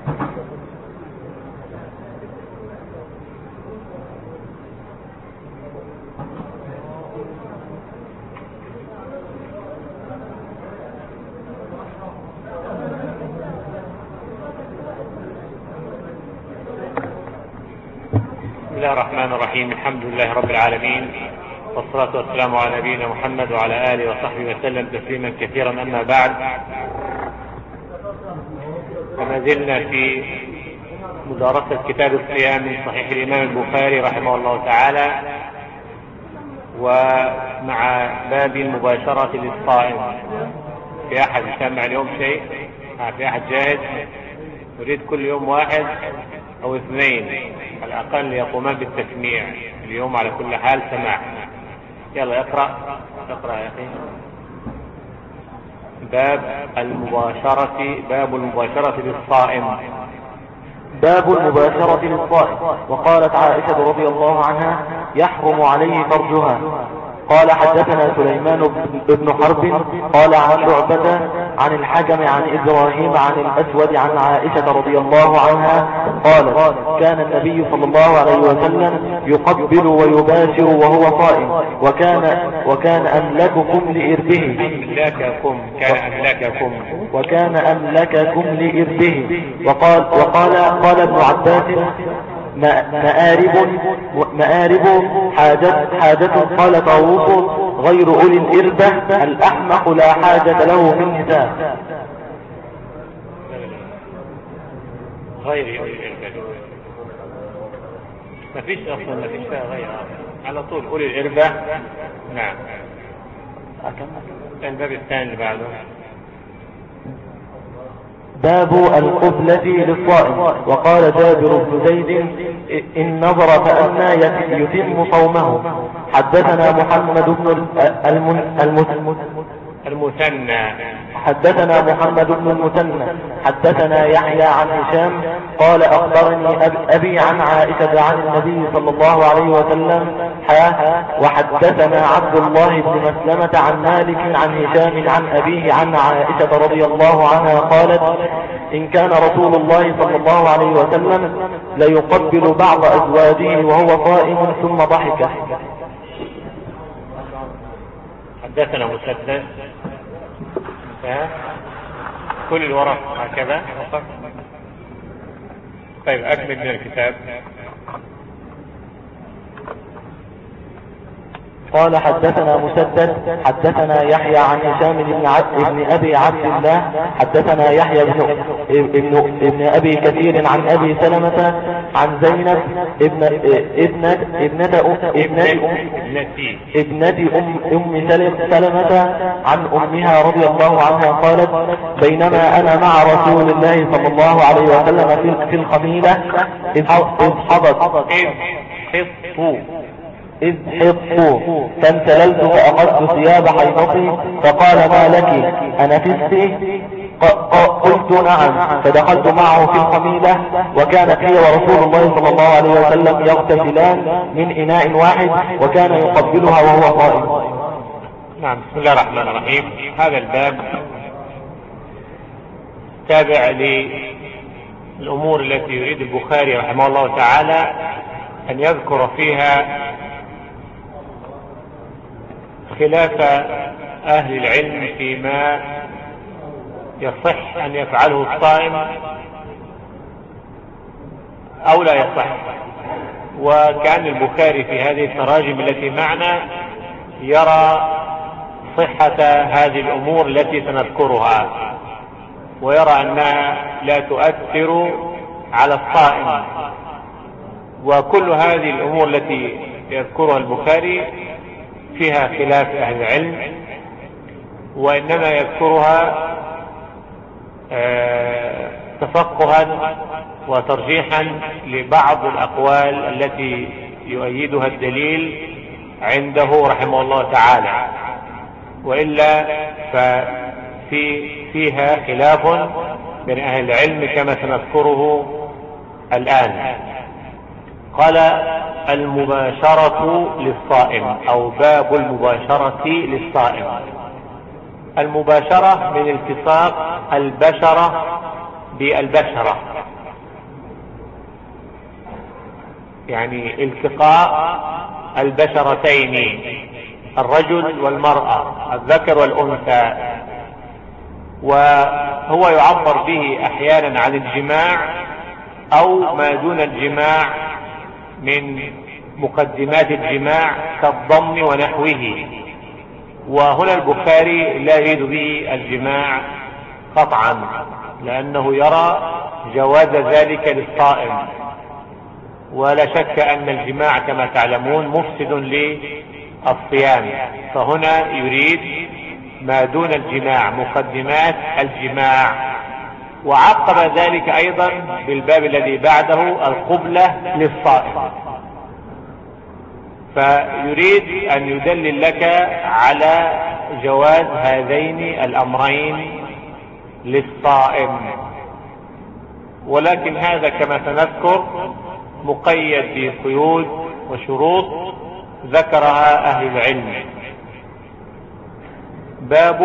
بسم الله الرحمن الرحيم. الحمد لله رب العالمين، والصلاة والسلام على نبينا محمد وعلى آله وصحبه وسلم تسليما كثيرا. أما بعد، فما زلنا في مدارسة كتاب الصيام من صحيح الإمام البخاري رحمه الله تعالى، ومع باب المباشرة للصائم. في أحد يسمع اليوم شيء؟ في أحد جاهز؟ يريد كل يوم واحد أو اثنين على الأقل يقومان بالتسميع اليوم على كل حال سماع. يلا اقرأ يا أخي. باب المباشرة للصائم. باب المباشرة للصائم. وقالت عائشة رضي الله عنها: يحرم عليه فرجها. قال: حدثنا سليمان بن حرب قال عن شعبة عن الحكم عن إبراهيم عن الأسود عن عائشة رضي الله عنها قالت: كان النبي صلى الله عليه وسلم يقبل ويباشر وهو صائم، وكان أملككم لإربه. وكان أملككم لإربه. قال ابن عباس: مآرب حاجة. قال طاووس: غير أولي الإربة، الأحمق لا حاجة له في النساء. غير أولي الإربة ما فيش فيها غير، على طول أولي الإربة. نعم. الباب الثاني اللي بعده باب القبلة للصائم. وقال جابر بن زيد: إن نظر فأنى يتم صومه. حدثنا محمد بن المثنى حدثنا يحيى عن هشام قال: أخبرني أبي عن عائشة عن النبي صلى الله عليه وسلم. وحدثنا عبد الله بن مسلمة عن مالك عن هشام عن أبيه عن عائشة رضي الله عنها قالت: إن كان رسول الله صلى الله عليه وسلم ليقبل بعض أزواجه وهو صائم ثم ضحك. حدثنا مسدد كل الورق هكذا. طيب أكمل من الكتاب. قال: حدثنا مسدد حدثنا يحيى عن هشام بن أبي عبد الله حدثنا يحيى ابن أبي كثير عن أبي سلمة عن زينب ابنة أم سلمة عن أمها رضي الله عنها قالت: بينما أنا مع رسول الله صلى الله عليه وسلم في الخميلة إذ حطوا فانسللت فأخذت ثياب حيضتي فقال: ما لك أنفست؟ قلت: نعم. فدخلت معه في الخميلة، وكانت هي ورسول الله صلى الله عليه وسلم يغتسلان من إناء واحد، وكان يقبلها وهو صائم. نعم. بسم الله الرحمن الرحيم. هذا الباب تابع للأمور التي يريد البخاري رحمه الله تعالى أن يذكر فيها خلاف أهل العلم فيما يصح أن يفعله الصائم أو لا يصح. وكان البخاري في هذه التراجم التي معنا يرى صحة هذه الأمور التي سنذكرها، ويرى أنها لا تؤثر على الصائم. وكل هذه الأمور التي يذكرها البخاري فيها خلاف أهل العلم، وإنما يذكرها تفقها وترجيحا لبعض الأقوال التي يؤيدها الدليل عنده رحمه الله تعالى، وإلا فيها خلاف بين أهل العلم كما سنذكره الآن. قال: المباشرة للصائم، أو باب المباشرة للصائم. المباشرة من التصاق البشرة بالبشرة، يعني التقاء البشرتين، الرجل والمرأة، الذكر والأنثى. وهو يعبر به أحيانا عن الجماع أو ما دون الجماع من مقدمات الجماع كالضم ونحوه. وهنا البخاري لا يريد به الجماع قطعا، لأنه يرى جواز ذلك للصائم، ولا شك أن الجماع كما تعلمون مفسد للصيام، فهنا يريد ما دون الجماع، مقدمات الجماع. وعقب ذلك أيضا بالباب الذي بعده القبلة للصائم، فيريد أن يدلل لك على جواز هذين الأمرين للصائم. ولكن هذا كما سنذكر مقيد بقيود وشروط ذكرها أهل العلم. باب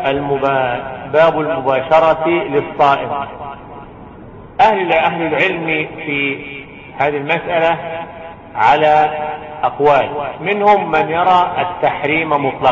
المباشرة للصائم. أهل العلم في هذه المسألة على أقوال، منهم من يرى التحريم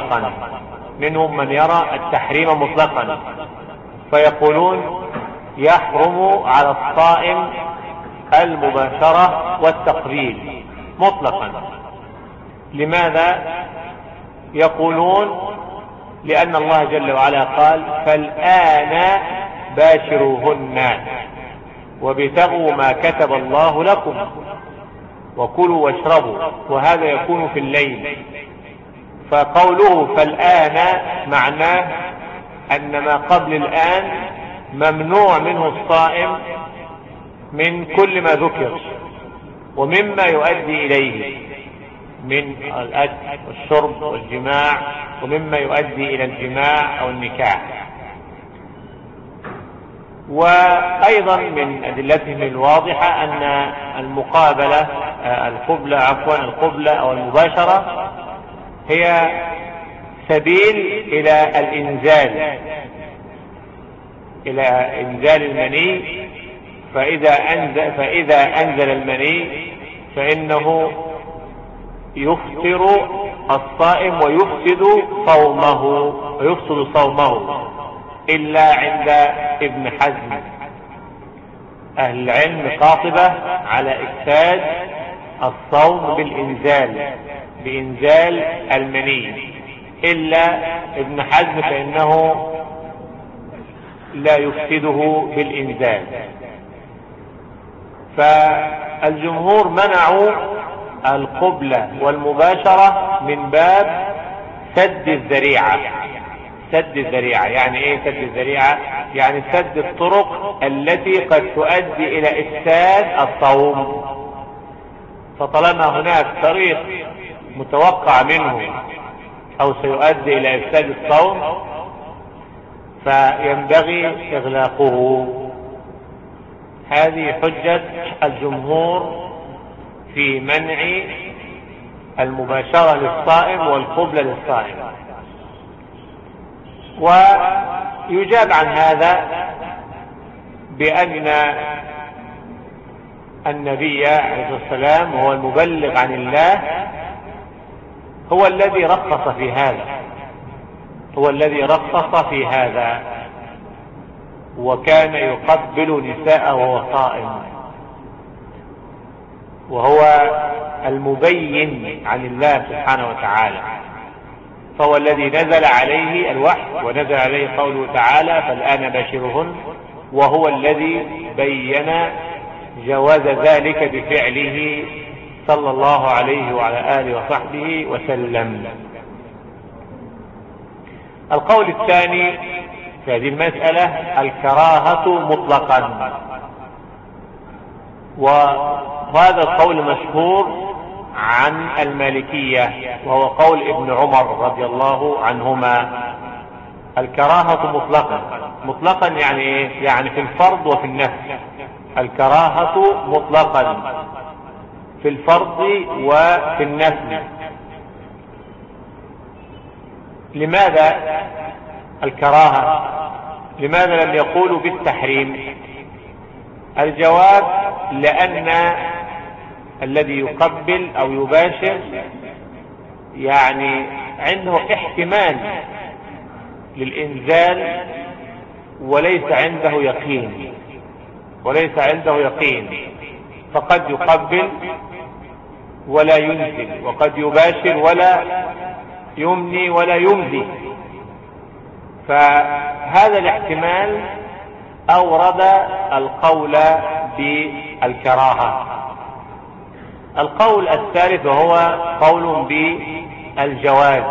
مطلقا، فيقولون يحرم على الصائم المباشرة والتقبيل مطلقا. لماذا؟ يقولون لأن الله جل وعلا قال فالآن باشروهن وابتغوا ما كتب الله لكم وكلوا واشربوا، وهذا يكون في الليل. فقوله فالآن معناه أن ما قبل الآن ممنوع منه الصائم من كل ما ذكر ومما يؤدي إليه من الأكل والشرب والجماع، ومما يؤدي إلى الجماع أو النكاح. وأيضا من أدلتهم الواضحة أن المقابلة القبلة أو المباشرة هي سبيل إلى إنزال المني، فإذا أنزل المني فإنه يفطر الصائم ويفسد صومه إلا عند ابن حزم. أهل العلم قاطبة على إفساد الصوم بإنزال المني، إلا ابن حزم فإنه لا يفسده بالإنزال. فالجمهور منعوا القبلة والمباشرة من باب سد الذريعة. يعني ايه سد الذريعة؟ يعني سد الطرق التي قد تؤدي الى افساد الصوم. فطالما هناك طريق متوقع منه او سيؤدي الى افساد الصوم فينبغي اغلاقه. هذه حجة الجمهور في منع المباشرة للصائم والقبلة للصائم. ويجاب عن هذا بأن النبي عليه الصلاة والسلام هو المبلغ عن الله، هو الذي رخص في هذا، وكان يقبل نساءه وهو صائم، وهو المبين عن الله سبحانه وتعالى، فهو الذي نزل عليه الوحي ونزل عليه قوله تعالى فالآن باشرهن، وهو الذي بين جواز ذلك بفعله صلى الله عليه وعلى آله وصحبه وسلم. القول الثاني في هذه المسألة الكراهة مطلقا، وهذا القول مشهور عن المالكية، وهو قول ابن عمر رضي الله عنهما. الكراهة مطلقا يعني ايه؟ يعني في الفرض وفي النفل. الكراهة مطلقا في الفرض وفي النفل. لماذا الكراهة؟ لماذا لم يقولوا بالتحريم؟ الجواب لأن الذي يقبل أو يباشر يعني عنده احتمال للإنزال وليس عنده يقين، فقد يقبل ولا ينزل، وقد يباشر ولا يمني ولا يمضي. فهذا الاحتمال أورد القول بالكراهة. القول الثالث وهو قول بالجواز،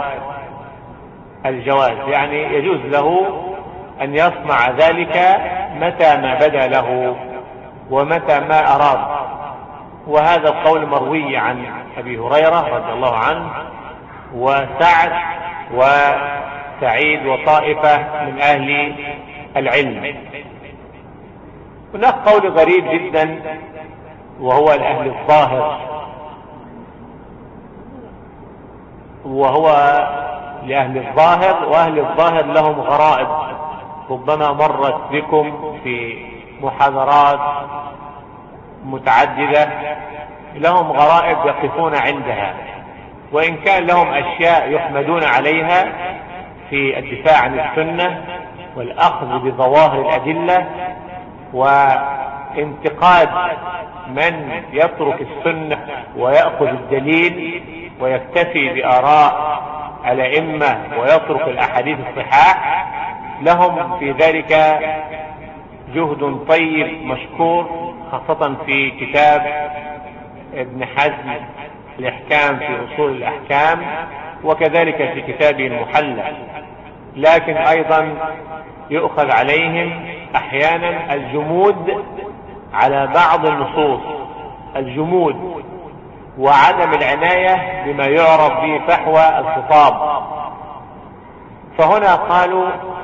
يعني يجوز له أن يصنع ذلك متى ما بدا له ومتى ما أراد. وهذا القول مروي عن أبي هريرة رضي الله عنه وسعد وسعيد وطائفة من أهل العلم. هناك قول غريب جدا وهو لأهل الظاهر، وأهل الظاهر لهم غرائب ربما مرت بكم في محاضرات متعددة، لهم غرائب يقفون عندها، وإن كان لهم أشياء يحمدون عليها في الدفاع عن السنة والأخذ بظواهر الأدلة وانتقاد من يترك السنة ويأخذ الدليل ويكتفي بآراء الأئمة ويترك الأحاديث الصحاح. لهم في ذلك جهد طيب مشكور، خاصة في كتاب ابن حزم الإحكام في أصول الأحكام، وكذلك في كتابه المحلى. لكن أيضا يؤخذ عليهم أحيانا الجمود على بعض النصوص، الجمود وعدم العناية بما يعرف به فحوى الخطاب. فهنا قالوا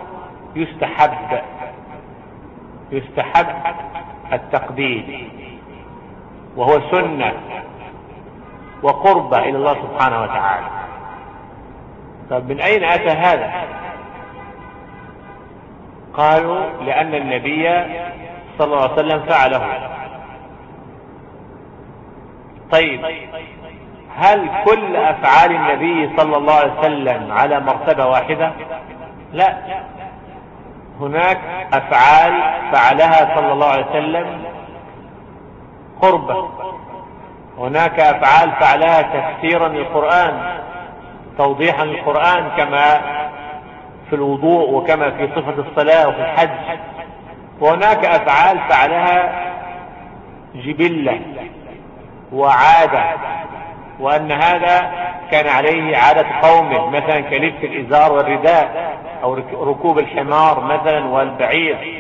يستحب التقبيل، وهو سنة وقربة إلى الله سبحانه وتعالى. طب من أين أتى هذا؟ قالوا لأن النبي صلى الله عليه وسلم فعله. طيب هل كل أفعال النبي صلى الله عليه وسلم على مرتبة واحدة؟ لا، هناك أفعال فعلها صلى الله عليه وسلم قربة، هناك أفعال فعلها تفسيرا للقرآن، توضيحا للقرآن، كما في الوضوء وكما في صفة الصلاة وفي الحج. وهناك أفعال فعلها جبلة وعادة، وأن هذا كان عليه عادة قومه، مثلا كلبس الإزار والرداء، أو ركوب الحمار مثلا والبعير.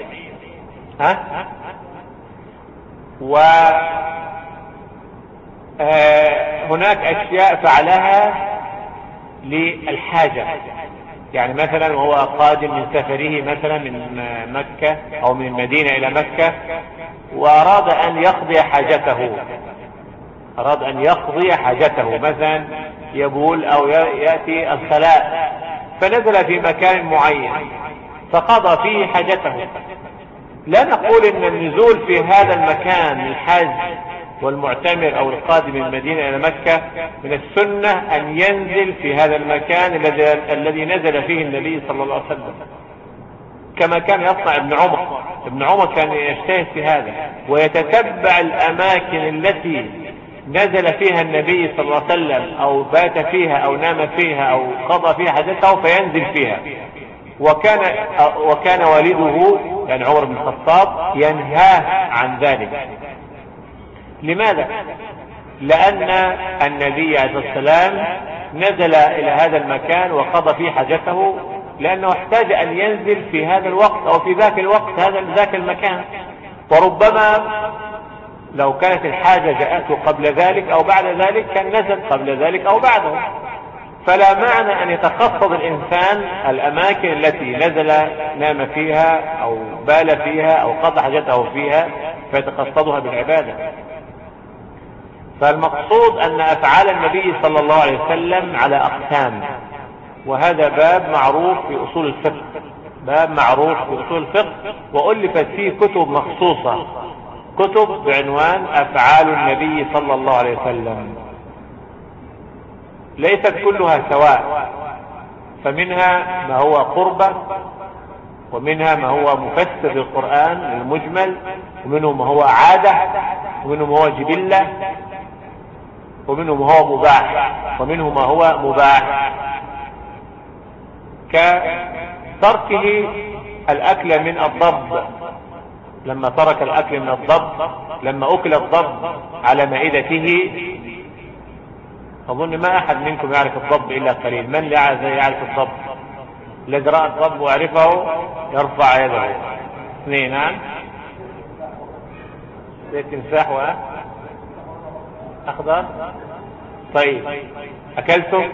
وهناك أشياء فعلها للحاجة، يعني مثلا وهو قادم من سفره مثلا من مكة أو من المدينة إلى مكة، وأراد أن يقضي حاجته، مثلا يبول أو يأتي الخلاء، فنزل في مكان معين فقضى فيه حاجته. لا نقول إن النزول في هذا المكان الحاج والمعتمر أو القادم من المدينة إلى مكة من السنة أن ينزل في هذا المكان الذي نزل فيه النبي صلى الله عليه وسلم، كما كان يصنع ابن عمر كان يجتهد في هذا ويتتبع الأماكن التي نزل فيها النبي صلى الله عليه وسلم أو بات فيها أو نام فيها أو قضى فيها حدثه فينزل فيها. وكان والده يعني عمر بن الخطاب ينهاه عن ذلك. لماذا؟ لأن النبي عليه الصلاة والسلام نزل إلى هذا المكان وقضى فيه حاجته، لأنه احتاج أن ينزل في هذا الوقت أو في ذاك الوقت ذاك المكان. وربما لو كانت الحاجة جاءته قبل ذلك أو بعد ذلك كان نزل قبل ذلك أو بعده. فلا معنى أن يتقصد الإنسان الأماكن التي نزل نام فيها أو بال فيها أو قضى حاجته فيها فيتقصدها بالعبادة. فالمقصود أن أفعال النبي صلى الله عليه وسلم على أقسام، وهذا باب معروف في أصول الفقه، وألفت فيه كتب مخصوصة كتب بعنوان أفعال النبي صلى الله عليه وسلم، ليست كلها سواء، فمنها ما هو قربة، ومنها ما هو مفسر للقرآن المجمل، ومنه ما هو عادة، ومنه ما هو جبلة، ومنه ما هو مباح، ومنه ما هو مباح، كتركه الأكل من الضب، لما ترك الأكل من الضب، لما أكل الضب على مائدته. أظن ما أحد منكم يعرف الضب إلا قليل. من لا يعرف الضب؟ الذي رأى الضب وعرفه يرفع يده. اثنين. زي التمساح وأخضر. طيب أكلته؟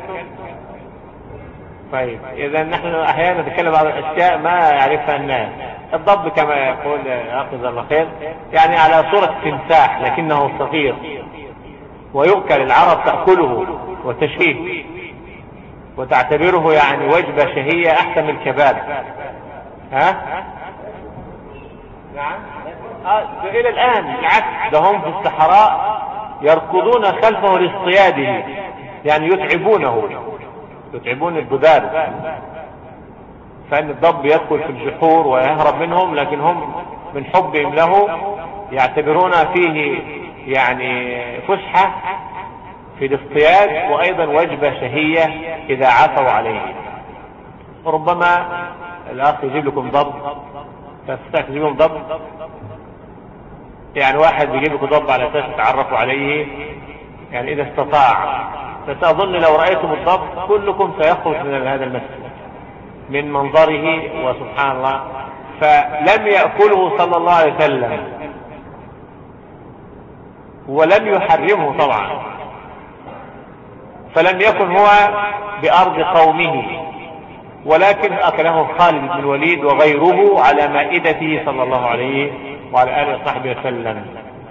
طيب إذا نحن أحيانا نتكلم عن الأشياء ما يعرفها الناس. الضب كما يقول أخذ الله خير يعني على صورة تمساح لكنه صغير ويؤكل، العرب تأكله وتشهيه وتعتبره يعني وجبة شهية أحسن من الكباب. ها؟ نعم. إلى الآن بالعكس، ده هم في الصحراء يركضون خلفه لاصطياده، يعني يتعبون البذار، فإن الضب يدخل في الجحور ويهرب منهم، لكن هم من حبهم له يعتبرون فيه يعني فسحة في الاصطياد، وأيضا وجبة شهية إذا عثوا عليه. ربما الأخ يجيب لكم ضب، تجيبون ضب، يعني واحد يجيب لكم ضب على أساس تعرفوا عليه، يعني إذا استطاع. فسأظن لو رأيتم الضب كلكم سيخرج من هذا المسجد من منظره، وسبحان الله. فلم يأكله صلى الله عليه وسلم ولم يحرمه طبعا، فلم يكن هو بأرض قومه، ولكن أكله خالد بن الوليد وغيره على مائدته صلى الله عليه وعلى آله وصحبه وسلم.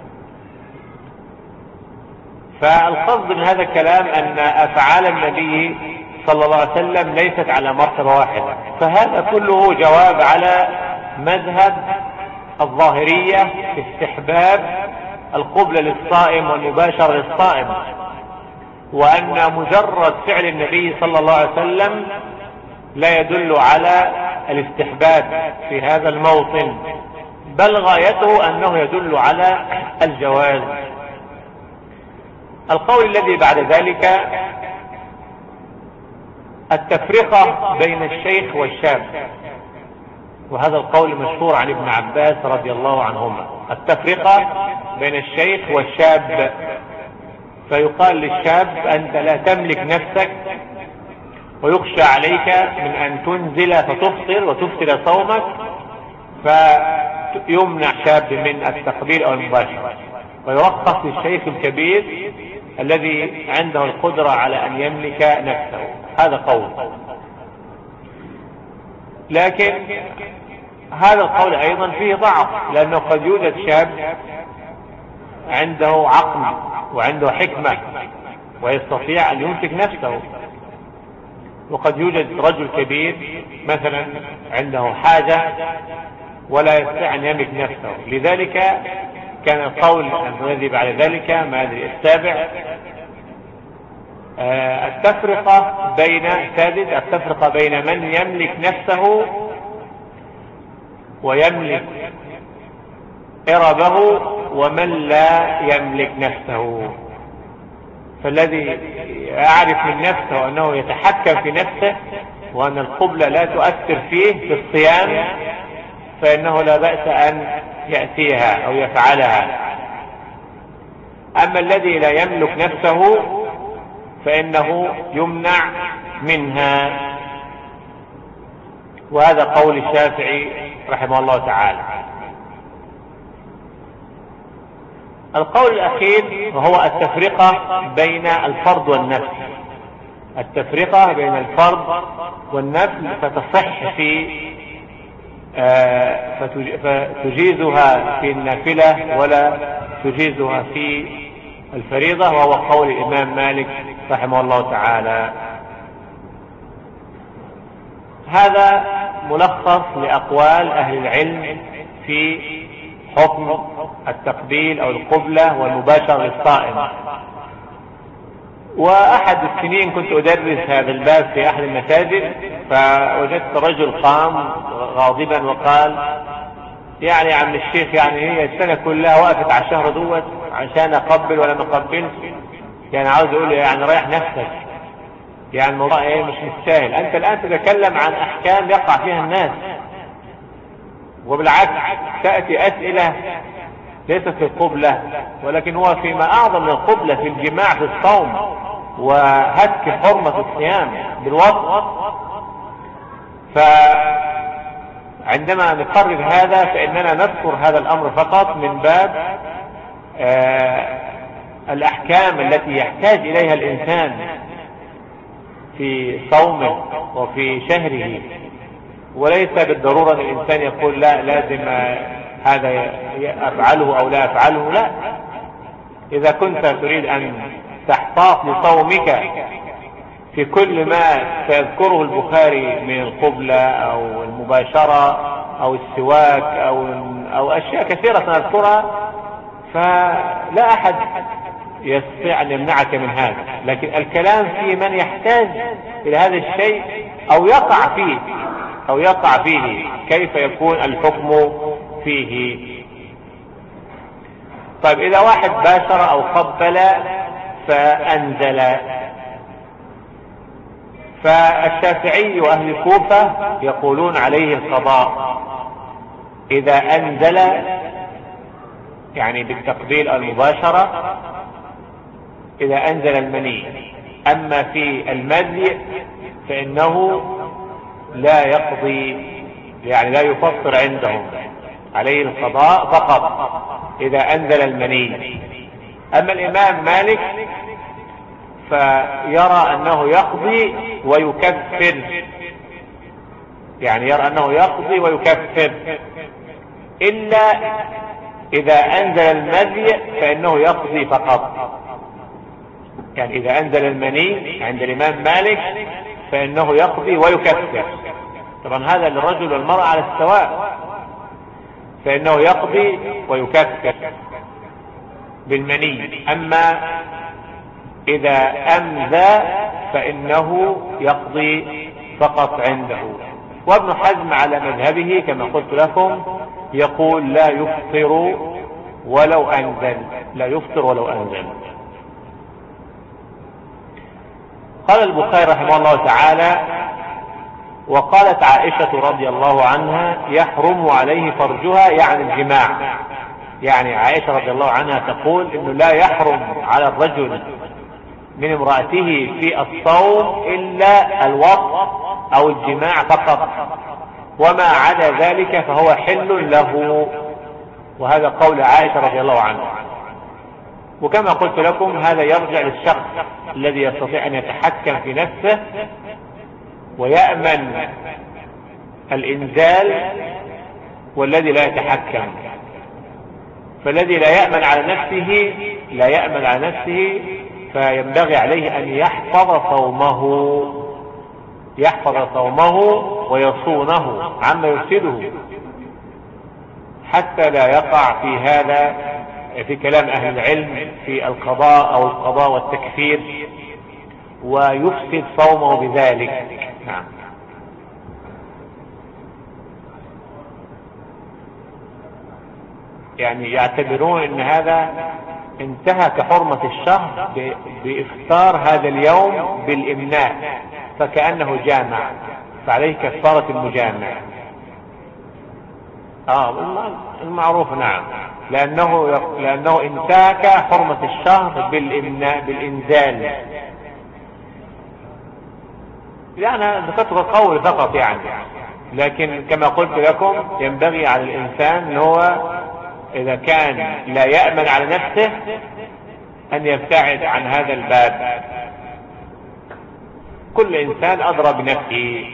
فالقصد من هذا الكلام أن أفعال النبي صلى الله عليه وسلم ليست على مرتبة واحدة، فهذا كله جواب على مذهب الظاهرية في استحباب القبلة للصائم والمباشرة للصائم، وأن مجرد فعل النبي صلى الله عليه وسلم لا يدل على الاستحباب في هذا الموطن، بل غايته أنه يدل على الجواز. القول الذي بعد ذلك التفرقة بين الشيخ والشاب، وهذا القول مشهور عن ابن عباس رضي الله عنهما، التفرقة بين الشيخ والشاب. فيقال للشاب أنت لا تملك نفسك ويخشى عليك من أن تنزل فتفطر وتفسد صومك، فيمنع شاب من التقبيل أو المباشرة، ويرخص للشيخ الكبير الذي عنده القدرة على أن يملك نفسه. هذا قول، لكن هذا القول أيضا فيه ضعف، لأنه قد يوجد شاب عنده عقل وعنده حكمة ويستطيع أن يمسك نفسه، وقد يوجد رجل كبير مثلا عنده حاجة ولا يستطيع أن يملك نفسه. لذلك كان القول الذي بعد ذلك ما أدري السابع التفرقة بين من يملك نفسه ويملك إربه ومن لا يملك نفسه. فالذي يعرف من نفسه أنه يتحكم في نفسه وأن القبلة لا تؤثر فيه في الصيام، فإنه لا بأس أن يأتيها أو يفعلها. أما الذي لا يملك نفسه فإنه يمنع منها، وهذا قول الشافعي رحمه الله تعالى. القول الأخير وهو التفرقة بين الفرض والنفل. التفرقة بين الفرض والنفل فتصح فتجيزها في النافلة ولا تجيزها في الفريضة، وهو قول الإمام مالك رحمه الله تعالى. هذا ملخص لأقوال أهل العلم في حكم التقبيل أو القبلة والمباشرة للصائم. وأحد السنين كنت أدرس هذا الباب في أحد المساجد، فوجدت رجل قام غاضبا وقال: يعني يا عم الشيخ، يعني هي السنة كلها وقفت على الشهر دوت عشان أقبل ولا ما أقبلش؟ يعني عاوز أقول يعني ريح نفسك، يعني الموضوع إيه مش مستاهل. أنت الآن تتكلم عن أحكام يقع فيها الناس، وبالعكس تأتي أسئلة ليست في القبلة، ولكن هو فيما أعظم من القبلة، في الجماع في الصوم وهتك حرمة الصيام بالوصف. فعندما نقرر هذا فإننا نذكر هذا الأمر فقط من باب الأحكام التي يحتاج إليها الإنسان في صومه وفي شهره، وليس بالضرورة الإنسان يقول لا لازم هذا أفعله أو لا أفعله. لا، إذا كنت تريد أن تحتاط لصومك في كل ما سيذكره البخاري من القبلة أو المباشرة أو السواك أو أشياء كثيرة سنذكرها، فلا أحد يستطيع أن يمنعك من هذا. لكن الكلام في من يحتاج إلى هذا الشيء أو يقع فيه كيف يكون الحكم فيه. طيب، إذا واحد باشر أو قبل فأنزل، فالشافعي وأهل الكوفة يقولون عليه القضاء إذا أنزل، يعني بالتقبيل المباشرة، إذا أنزل المني. أما في المذي فإنه لا يقضي، يعني لا يفطر عندهم، عليه القضاء فقط إذا أنزل المني. أما الإمام مالك فيرى أنه يقضي ويكفر، يعني يرى أنه يقضي ويكفر، إلا إذا أنزل المذي فإنه يقضي فقط. يعني إذا أنزل المني عند الإمام مالك فإنه يقضي ويكفر. طبعا هذا للرجل والمرأة على السواء، فإنه يقضي ويكفر بالمني. أما إذا أمذى فإنه يقضي فقط عنده. وابن حزم على مذهبه كما قلت لكم يقول لا يفطر ولو أنزل، لا يفطر ولو أنزل. قال البخاري رحمه الله تعالى: وقالت عائشة رضي الله عنها يحرم عليه فرجها، يعني الجماع. يعني عائشة رضي الله عنها تقول إنه لا يحرم على الرجل من امرأته في الصوم إلا الوطء أو الجماع فقط، وما عدا ذلك فهو حل له. وهذا قول عائشة رضي الله عنها. وكما قلت لكم هذا يرجع للشخص الذي يستطيع أن يتحكم في نفسه ويأمن الإنزال، والذي لا يتحكم. فالذي لا يأمن على نفسه فينبغي عليه أن يحفظ صومه ويصونه عما يفسده، حتى لا يقع في هذا في كلام أهل العلم في القضاء والتكفير ويفسد صومه بذلك. نعم. يعني يعتبرون ان هذا انتهك حرمة الشهر بإفطار هذا اليوم بالإمناء، فكأنه جامع، فعليه كفارة المجامع. المعروف. نعم، لأنه انتهك حرمة الشهر بالإمناء بالإنزال. يعني ذكرت القول فقط يعني، لكن كما قلت لكم ينبغي على الإنسان أن هو إذا كان لا يأمن على نفسه أن يبتعد عن هذا الباب. كل إنسان أدرى بنفسه.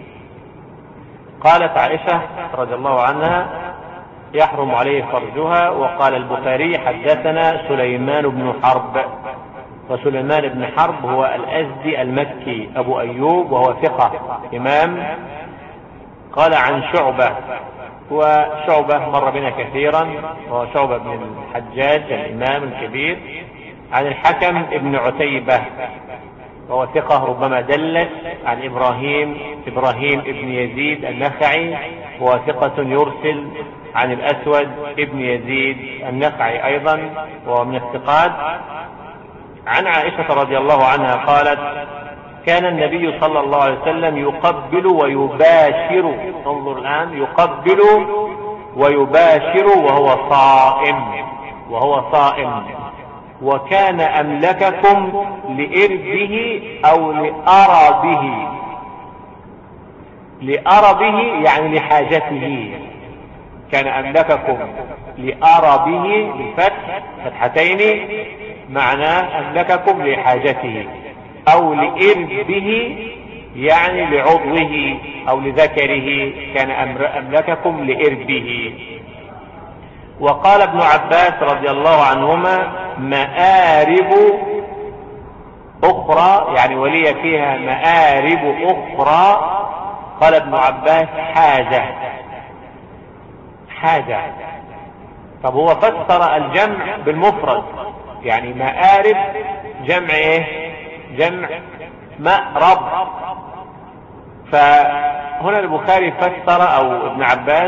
قالت عائشة رضي الله عنها يحرم عليه فرجها. وقال البخاري حدثنا سليمان بن حرب، وسليمان بن حرب هو الأزدي المكي أبو أيوب، وهو ثقة إمام. قال عن شعبة وشعبة مر بنا كثيرا، وهو شعبة بن الحجاج الإمام الكبير، عن الحكم ابن عتيبة وهو ثقة ربما دلس، عن إبراهيم ابن يزيد النخعي وهو ثقة يرسل، عن الأسود ابن يزيد النخعي أيضا وهو من الثقات. عن عائشة رضي الله عنها قالت: كان النبي صلى الله عليه وسلم يقبل ويباشر، انظر الآن، يقبل ويباشر وهو صائم، وكان أملككم لإربه أو لأربه يعني لحاجته. كان أملككم لأربه بالفتح فتحتين، معناه أملككم لحاجته، أو لإربه يعني لعضوه أو لذكره، كان أملككم لإربه. وقال ابن عباس رضي الله عنهما: مآرب أخرى، يعني ولي فيها مآرب أخرى. قال ابن عباس: حاجة. طب هو فسر الجمع بالمفرد، يعني مآرب جمع ايه؟ جمع مأرب. فهنا البخاري فسر، او ابن عباس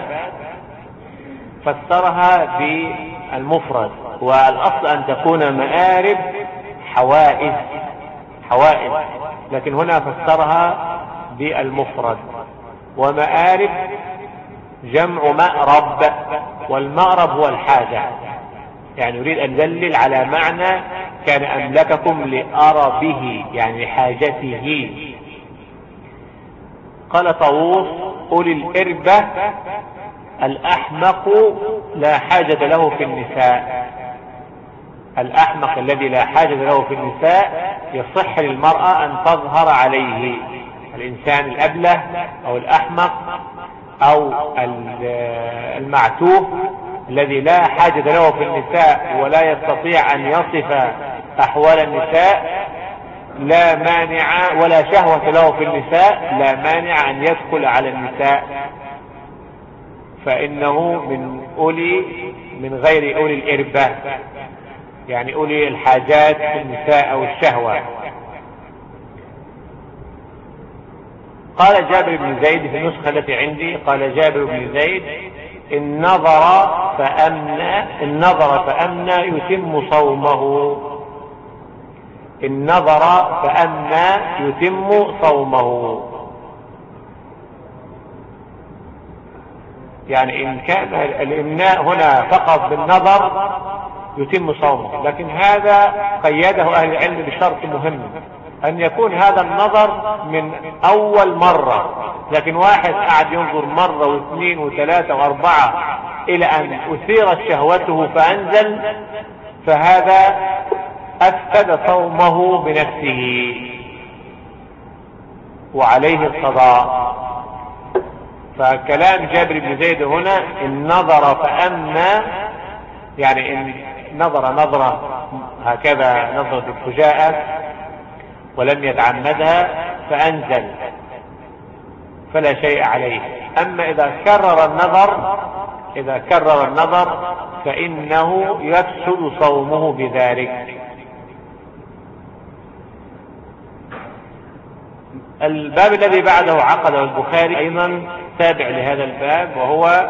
فسرها بالمفرد، والأصل أن تكون مآرب حوائز، لكن هنا فسرها بالمفرد. ومآرب جمع مأرب، والمأرب هو الحاجة، يعني يريد أن يدلل على معنى كان أملككم لأربه يعني لحاجته. قال طاووس: أولي الإربة الأحمق لا حاجة له في النساء. الأحمق الذي لا حاجة له في النساء يصح للمرأة أن تظهر عليه. الإنسان الأبله أو الأحمق أو المعتوه الذي لا حاجة له في النساء ولا يستطيع أن يصف أحوال النساء، لا مانع، ولا شهوة له في النساء، لا مانع أن يدخل على النساء، فإنه من غير أولي الإربة، يعني أولي الحاجات في النساء أو الشهوة. قال جابر بن زيد في النسخة التي عندي، قال جابر بن زيد: إن نظر فأمنى يتم صومه. إن نظر فأمنى يتم صومه، يعني إن كان الإمناء هنا فقط بالنظر يتم صومه، لكن هذا قيده أهل العلم بشرط مهم، أن يكون هذا النظر من أول مرة. لكن واحد قاعد ينظر مرة واثنين وثلاثة وأربعة إلى أن أثيرت شهوته فأنزل، فهذا أفسد صومه بنفسه وعليه القضاء. فكلام جابر بن زيد هنا: إن نظر فأمنى، يعني إن نظر نظرة هكذا نظرة الفجاءة ولم يتعمدها فأنزل فلا شيء عليه. أما إذا كرر النظر فإنه يفسد صومه بذلك. الباب الذي بعده عقده البخاري أيضا تابع لهذا الباب، وهو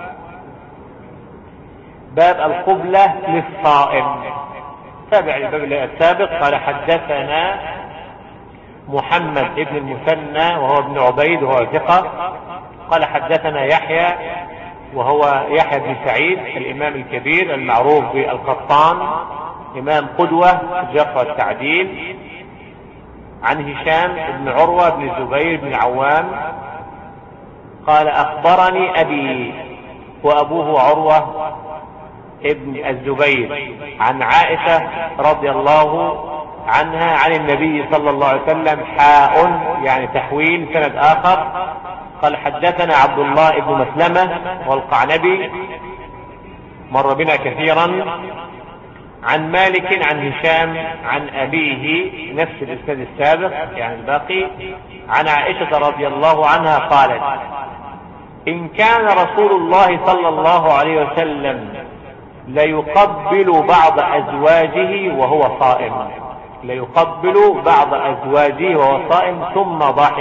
باب القبلة للصائم، تابع للباب السابق. قال: حدثنا محمد ابن المثنى وهو ابن عبيد وهو ثقة. قال: حدثنا يحيى وهو يحيى بن سعيد الإمام الكبير المعروف بالقطان، إمام قدوة في الجرح والتعديل. عن هشام بن عروة بن الزبير بن عوام قال: أخبرني أبي، وأبوه عروة ابن الزبير، عن عائشة رضي الله عنها عن النبي صلى الله عليه وسلم، يعني تحويل سند آخر. قال: حدثنا عبد الله بن مسلمة والقعنبي، مر بنا كثيرا، عن مالك عن هشام عن أبيه، نفس الإسناد السابق يعني الباقي، عن عائشة رضي الله عنها قالت: إن كان رسول الله صلى الله عليه وسلم ليقبل بعض أزواجه وهو صائم، ليقبل بعض أزواجه وهو صائم ثم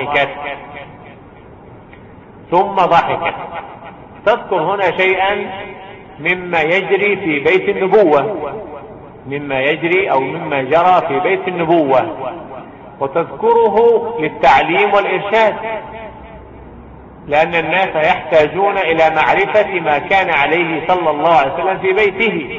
ضحكت. تذكر هنا شيئا مما يجري في بيت النبوة، مما يجري أو مما جرى في بيت النبوة، وتذكره للتعليم والإرشاد، لأن الناس يحتاجون إلى معرفة ما كان عليه صلى الله عليه وسلم في بيته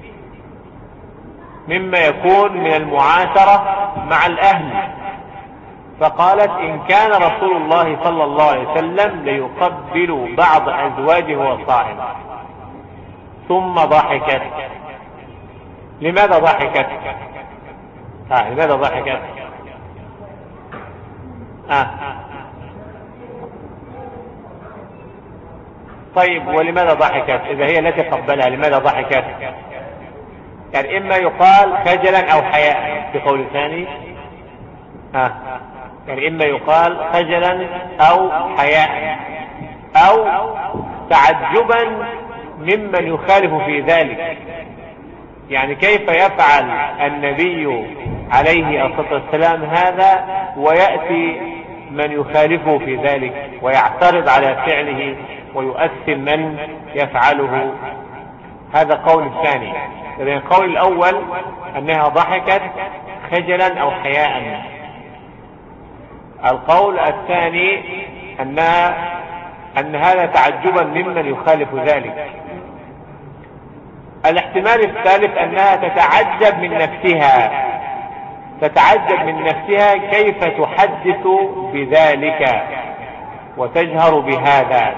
مما يكون من المعاشرة مع الأهل. فقالت إن كان رسول الله صلى الله عليه وسلم ليقبل بعض أزواجه وهو صائم ثم ضحكت. لماذا ضحكت؟ لماذا ضحكت؟ طيب، ولماذا ضحكت إذا هي التي قبلها؟ لماذا ضحكت؟ يعني إما يقال خجلا أو حياء في قول ثاني، يعني إما يقال خجلا أو حياء أو تعجبا ممن يخالف في ذلك. يعني كيف يفعل النبي عليه الصلاة والسلام هذا ويأتي من يخالفه في ذلك ويعترض على فعله ويؤثم من يفعله؟ هذا قول الثاني. إذن القول الأول أنها ضحكت خجلا أو حياء. القول الثاني أن هذا تعجبا ممن يخالف ذلك. الاحتمال الثالث أنها تتعجب من نفسها كيف تحدث بذلك وتجهر بهذا،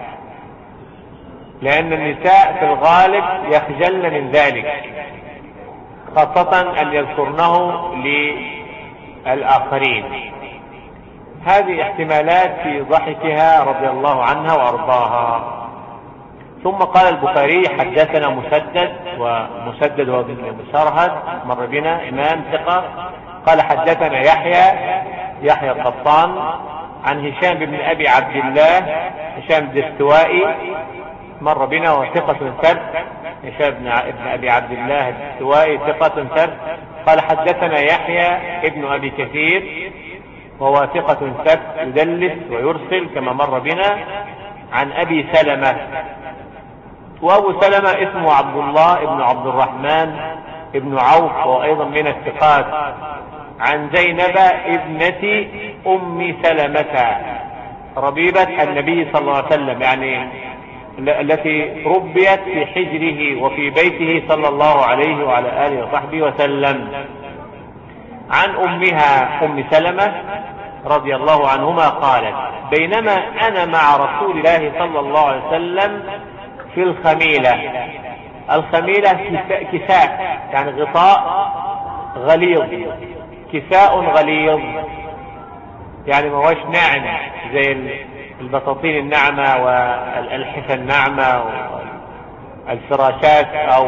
لأن النساء في الغالب يخجلن من ذلك، خاصة أن يذكرنه للآخرين. هذه احتمالات في ضحكها رضي الله عنها وأرضاها. ثم قال البخاري حدثنا مسدد وابن مسرهد مر بنا إمام ثقة، قال حدثنا يحيى القطان عن هشام بن أبي عبد الله، هشام الدستوائي مر بنا وثقة ثبت، هشام بن أبي عبد الله الدستوائي ثقة ثبت. قال حدثنا يحيى ابن أبي كثير وهو ثقة ثبت يدلس ويرسل كما مر بنا، عن أبي سلمة، وأبو سلمة اسمه عبد الله ابن عبد الرحمن ابن عوف وأيضا من الثقات، عن زينب ابنة أم سلمة ربيبة النبي صلى الله عليه وسلم، يعني التي ربيت في حجره وفي بيته صلى الله عليه وعلى آله وصحبه وسلم. عن أمها أم سلمة رضي الله عنهما قالت بينما أنا مع رسول الله صلى الله عليه وسلم في الخميلة كساء، يعني غطاء غليظ، كساء غليظ، يعني ما هوش ناعم زي البطاطين الناعمة والألحفة الناعمة والفراشات أو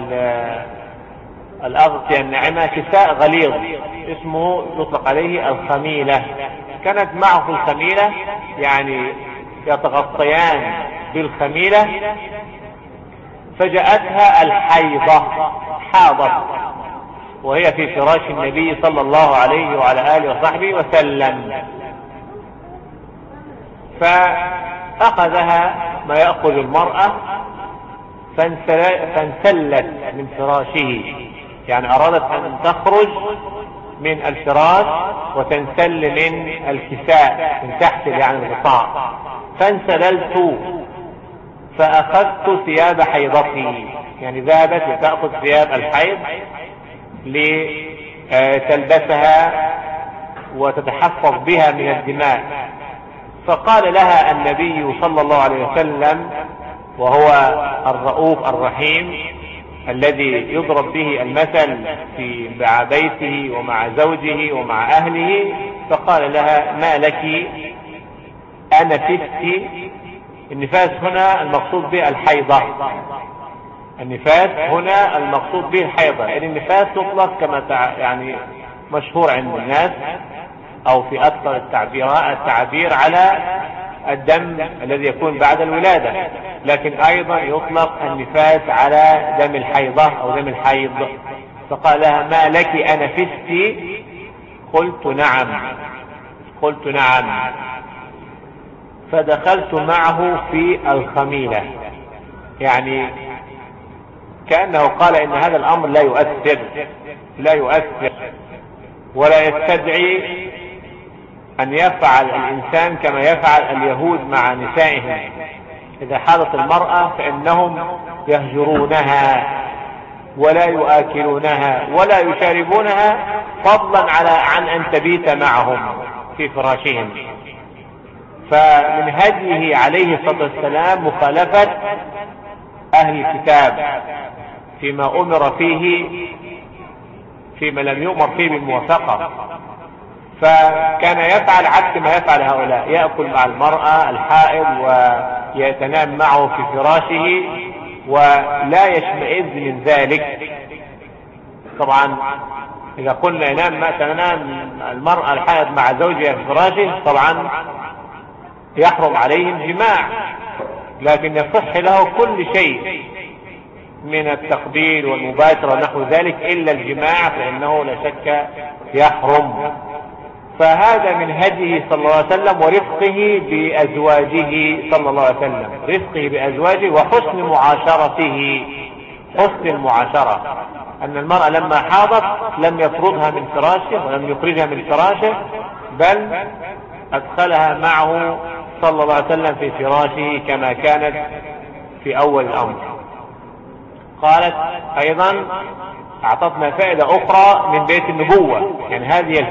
الأغطية الناعمة، كساء غليظ اسمه يطلق عليه الخميلة. كانت معه الخميلة، يعني يتغطيان بالخميلة، فجاءتها الحيضة، حاضت وهي في فراش النبي صلى الله عليه وعلى آله وصحبه وسلم، فأخذها ما يأخذ المرأة فانسلت من فراشه، يعني أرادت أن تخرج من الفراش وتنسل من الكساء من تحت يعني الغطاء، فانسللت فأخذت ثياب حيضتي، يعني ذهبت لتأخذ ثياب الحيض لتلبسها وتتحفظ بها من الدماء. فقال لها النبي صلى الله عليه وسلم وهو الرؤوف الرحيم الذي يضرب به المثل مع بيته ومع زوجه ومع أهله، فقال لها ما لك أنفست؟ النفاس هنا المقصود به الحيضة، النفاس هنا المقصود به الحيضة، يعني النفاس تطلق كما يعني مشهور عند الناس أو في أكثر التعبير على الدم الذي يكون بعد الولادة، لكن أيضا يطلق النفاس على دم الحيضة أو دم الحيض. فقال لها: ما لك أنفست؟ قلت نعم. فدخلت معه في الخميلة، يعني كأنه قال إن هذا الأمر لا يؤثر ولا يستدعي أن يفعل الإنسان كما يفعل اليهود مع نسائهم. إذا حاضت المرأة فإنهم يهجرونها ولا يؤكلونها ولا يشاربونها، فضلا عن أن تبيت معهم في فراشهم. فمن هديه عليه الصلاة والسلام مخالفة أهل الكتاب فيما أمر فيه، فيما لم يؤمر فيه بالموافقة. فكان يفعل عكس ما يفعل هؤلاء، يأكل مع المرأة الحائض ويتنام معه في فراشه ولا يشمئز من ذلك. طبعا إذا قلنا تنام المرأة الحائض مع زوجها في فراشه طبعا يحرم عليه الجماع، لكن يصح له كل شيء من التقبيل والمباشرة ونحو ذلك إلا الجماع، فإنه لا شك يحرم. فهذا من هديه صلى الله عليه وسلم ورفقه بأزواجه صلى الله عليه وسلم، رفقه بأزواجه وحسن معاشرته. حسن المعاشرة أن المرأة لما حاضت لم يطردها من فراشه ولم يخرجها من فراشه، بل أدخلها معه صلى الله عليه وسلم في فراشه كما كانت في أول الأمر. قالت أيضا: أعطتنا فائدة أخرى من بيت النبوة، يعني هذه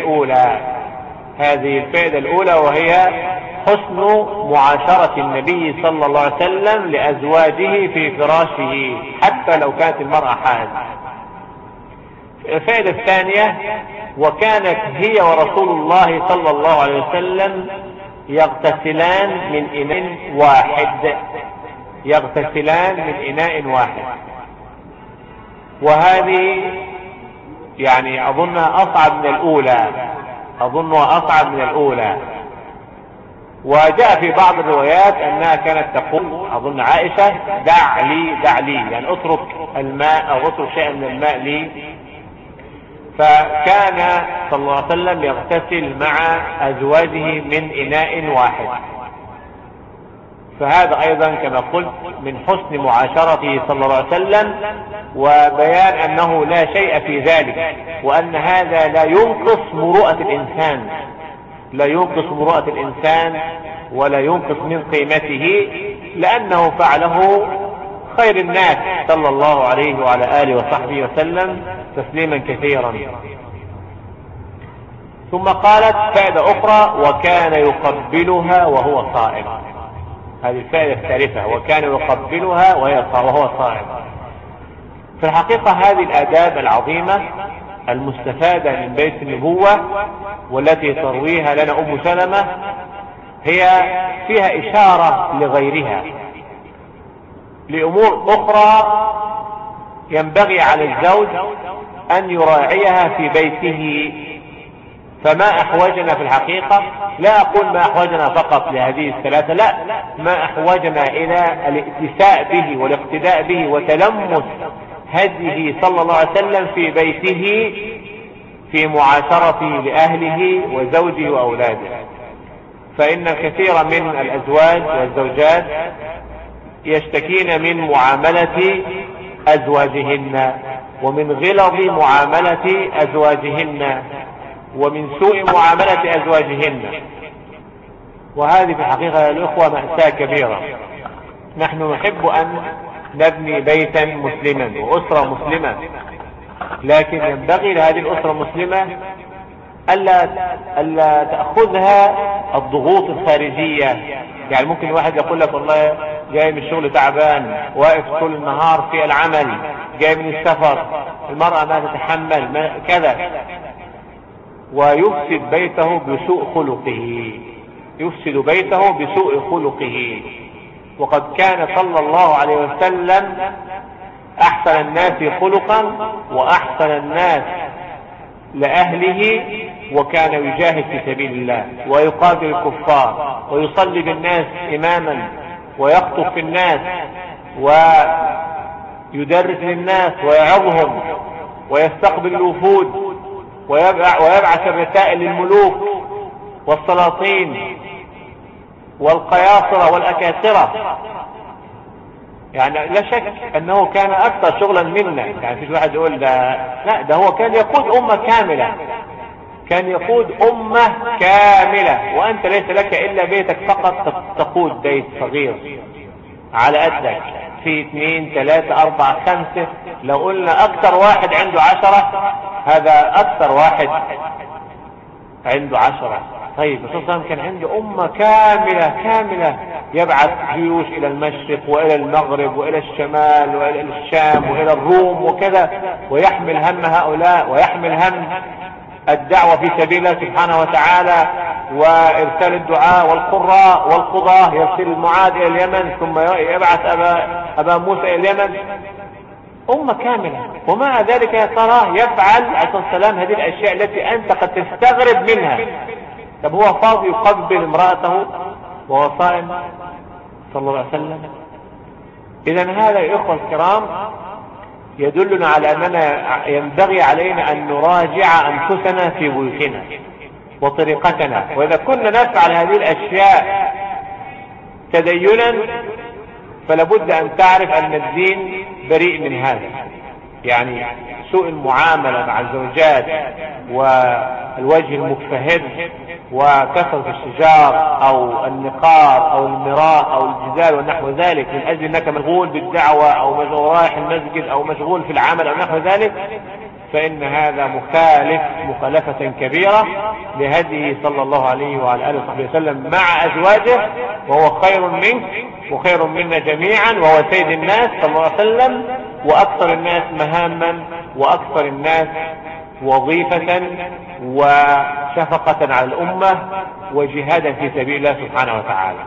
الفائدة الأولى وهي حسن معاشرة النبي صلى الله عليه وسلم لأزواجه في فراشه حتى لو كانت المرأة حائض. الفائدة الثانية: وكانت هي ورسول الله صلى الله عليه وسلم يغتسلان من إناء واحد. وهذه يعني أظنها أصعب من الأولى. وجاء في بعض الروايات أنها كانت تقول، أظن عائشة: دع لي يعني اترك الماء أو اترك شيئا من الماء لي. فكان صلى الله عليه وسلم يغتسل مع أزواجه من إناء واحد. فهذا أيضا كما قلت من حسن معاشرته صلى الله عليه وسلم، وبيان أنه لا شيء في ذلك، وأن هذا لا ينقص مروءة الإنسان ولا ينقص من قيمته، لأنه فعله خير الناس صلى الله عليه وعلى آله وصحبه وسلم تسليما كثيرا. ثم قالت فائدة أخرى: وكان يقبلها وهو صائم. هذه الفائدة الثالثة: وكان يقبلها وهو صائم. في الحقيقة هذه الآداب العظيمة المستفادة من بيت النبوة والتي ترويها لنا أم سلمة هي فيها إشارة لغيرها، لأمور أخرى ينبغي على الزوج أن يراعيها في بيته. فما أحوجنا في الحقيقة، لا أقول ما أحوجنا فقط لهذه الثلاثة، لا، ما أحوجنا إلى الاتساء به والاقتداء به وتلمس هديه صلى الله عليه وسلم في بيته في معاشرته لأهله وزوجه وأولاده. فإن الكثير من الأزواج والزوجات يشتكين من معاملة أزواجهن ومن غلظ معاملة أزواجهن ومن سوء معاملة أزواجهن، وهذه في الحقيقة يا الأخوة مأساة كبيرة. نحن نحب أن نبني بيتا مسلما وأسرة مسلمة، لكن ينبغي لهذه الأسرة المسلمة ألا تأخذها الضغوط الخارجية. يعني ممكن واحد يقول لك: والله جاي من الشغل تعبان، واقف طول النهار في العمل، جاي من السفر، المرأة ما تتحمل كذا، ويفسد بيته بسوء خلقه. وقد كان صلى الله عليه وسلم أحسن الناس خلقا وأحسن الناس لأهله وكان يجاهد في سبيل الله ويقابل الكفار ويصلي بالناس إماما ويخطب في الناس ويدرس للناس ويعظهم ويستقبل الوفود ويبعث الرسائل للملوك والسلاطين والقياصرة والأكاسرة. يعني لا شك أنه كان أكثر شغلا منا. يعني فيش واحد يقول ده لا، ده هو كان يقود أمة كاملة، كان يقود أمة كاملة، وأنت ليس لك إلا بيتك فقط تقود بيت صغير على قدك في 2 3 4 5. لو قلنا أكثر واحد عنده 10 هذا أكثر واحد عنده 10. طيب الرسول صلى الله عليه وسلم كان عنده أمة كاملة يبعث جيوش إلى المشرق وإلى المغرب وإلى الشمال وإلى الشام وإلى الروم وكذا، ويحمل هم هؤلاء ويحمل هم الدعوة في سبيل الله سبحانه وتعالى وإرسال الدعاء والقراء والقضاة. يرسل معاذ إلى اليمن ثم يبعث أبا موسى إلى اليمن. أمة كاملة، ومع ذلك يا ترى يفعل عليه الصلاة والسلام هذه الأشياء التي أنت قد تستغرب منها. طب هو فاضي يقبل امرأته وهو صائم صلى الله عليه وسلم؟ إذن هذا يا إخوة الكرام يدلنا على أننا ينبغي علينا أن نراجع أنفسنا في بيوتنا وطريقتنا. وإذا كنا نفعل هذه الأشياء تدينا فلابد أن تعرف أن الدين بريء من هذا. يعني سوء المعاملة مع الزوجات والوجه المكفهر وكثرة الشجار أو النقار أو المراء أو الجدال ونحو ذلك من أجل أنك مشغول بالدعوة أو مشغول رايح المسجد أو مشغول في العمل أو نحو ذلك، فإن هذا مخالفة كبيرة لهديه صلى الله عليه وعلى آله وصحبه وسلم مع أزواجه، وهو خير منك وخير منا جميعا، وهو سيد الناس صلى الله عليه وسلم وأكثر الناس مهاما وأكثر الناس وظيفة وشفقة على الأمة وجهادا في سبيل الله سبحانه وتعالى.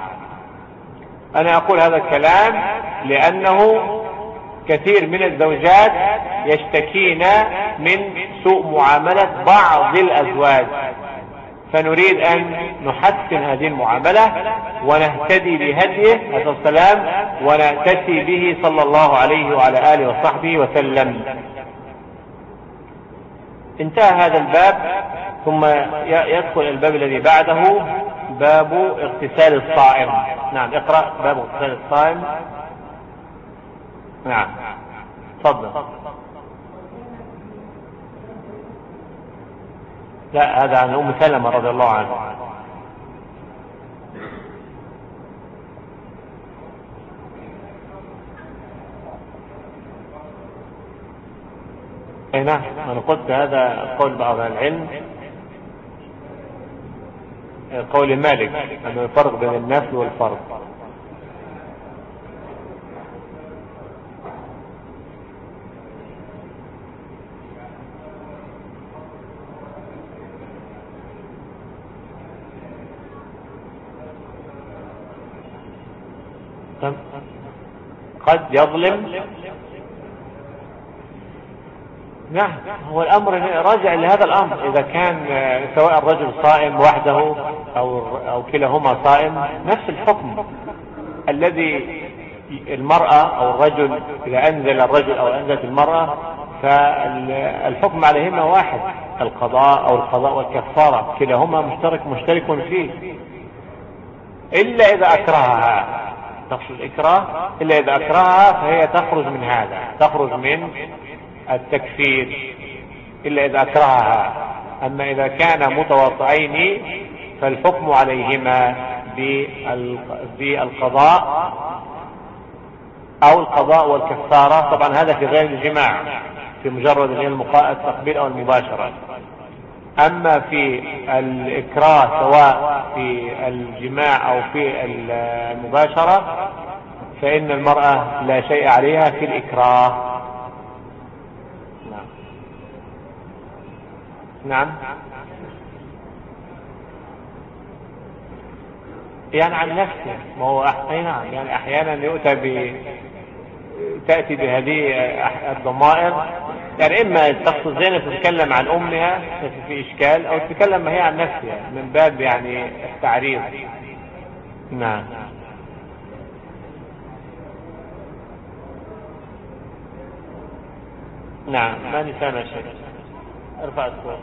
أنا أقول هذا الكلام لأنه كثير من الزوجات يشتكين من سوء معاملة بعض الأزواج، فنريد أن نحسن هذه المعاملة ونهتدي بهديه عليه السلام ونأتسي به صلى الله عليه وعلى آله وصحبه وسلم. انتهى هذا الباب، ثم يدخل الباب الذي بعده باب اغتسال الصائم. نعم، اقرأ باب اغتسال الصائم. نعم تفضل. لا، هذا عن أم سلمة رضي الله عنها. اي نعم، انا قلت هذا قول بعض العلم، قول مالك انه يفرق بين النفل والفرض. قد يظلم. نعم، هو الأمر راجع لهذا الأمر. إذا كان سواء الرجل صائم وحده أو كلاهما صائم، نفس الحكم الذي المرأة أو الرجل، إذا أنزل الرجل أو أنزلت المرأة فالحكم عليهما واحد، القضاء أو القضاء والكفارة كلاهما مشترك فيه، إلا إذا أكرهها. تقصد الإكراه، إلا إذا أكرهها فهي تخرج من هذا، تخرج من التكفير إلا إذا أكرهها. أما إذا كان متواطئين فالحكم عليهما بالقضاء أو القضاء والكفارة. طبعا هذا في غير الجماع، في مجرد التقبيل أو المباشرة. أما في الإكراه سواء في الجماع أو في المباشرة فإن المرأة لا شيء عليها في الإكراه. نعم، يعني عن نفسه، ما هو يعني أحيانا تأتي بهذه الضمائر يعني إما تقصد زينب تتكلم عن أمها في إشكال، أو تتكلم هي عن نفسها من باب يعني التعريض. نعم. نعم ما نسامع شيء. ارفع الصوت.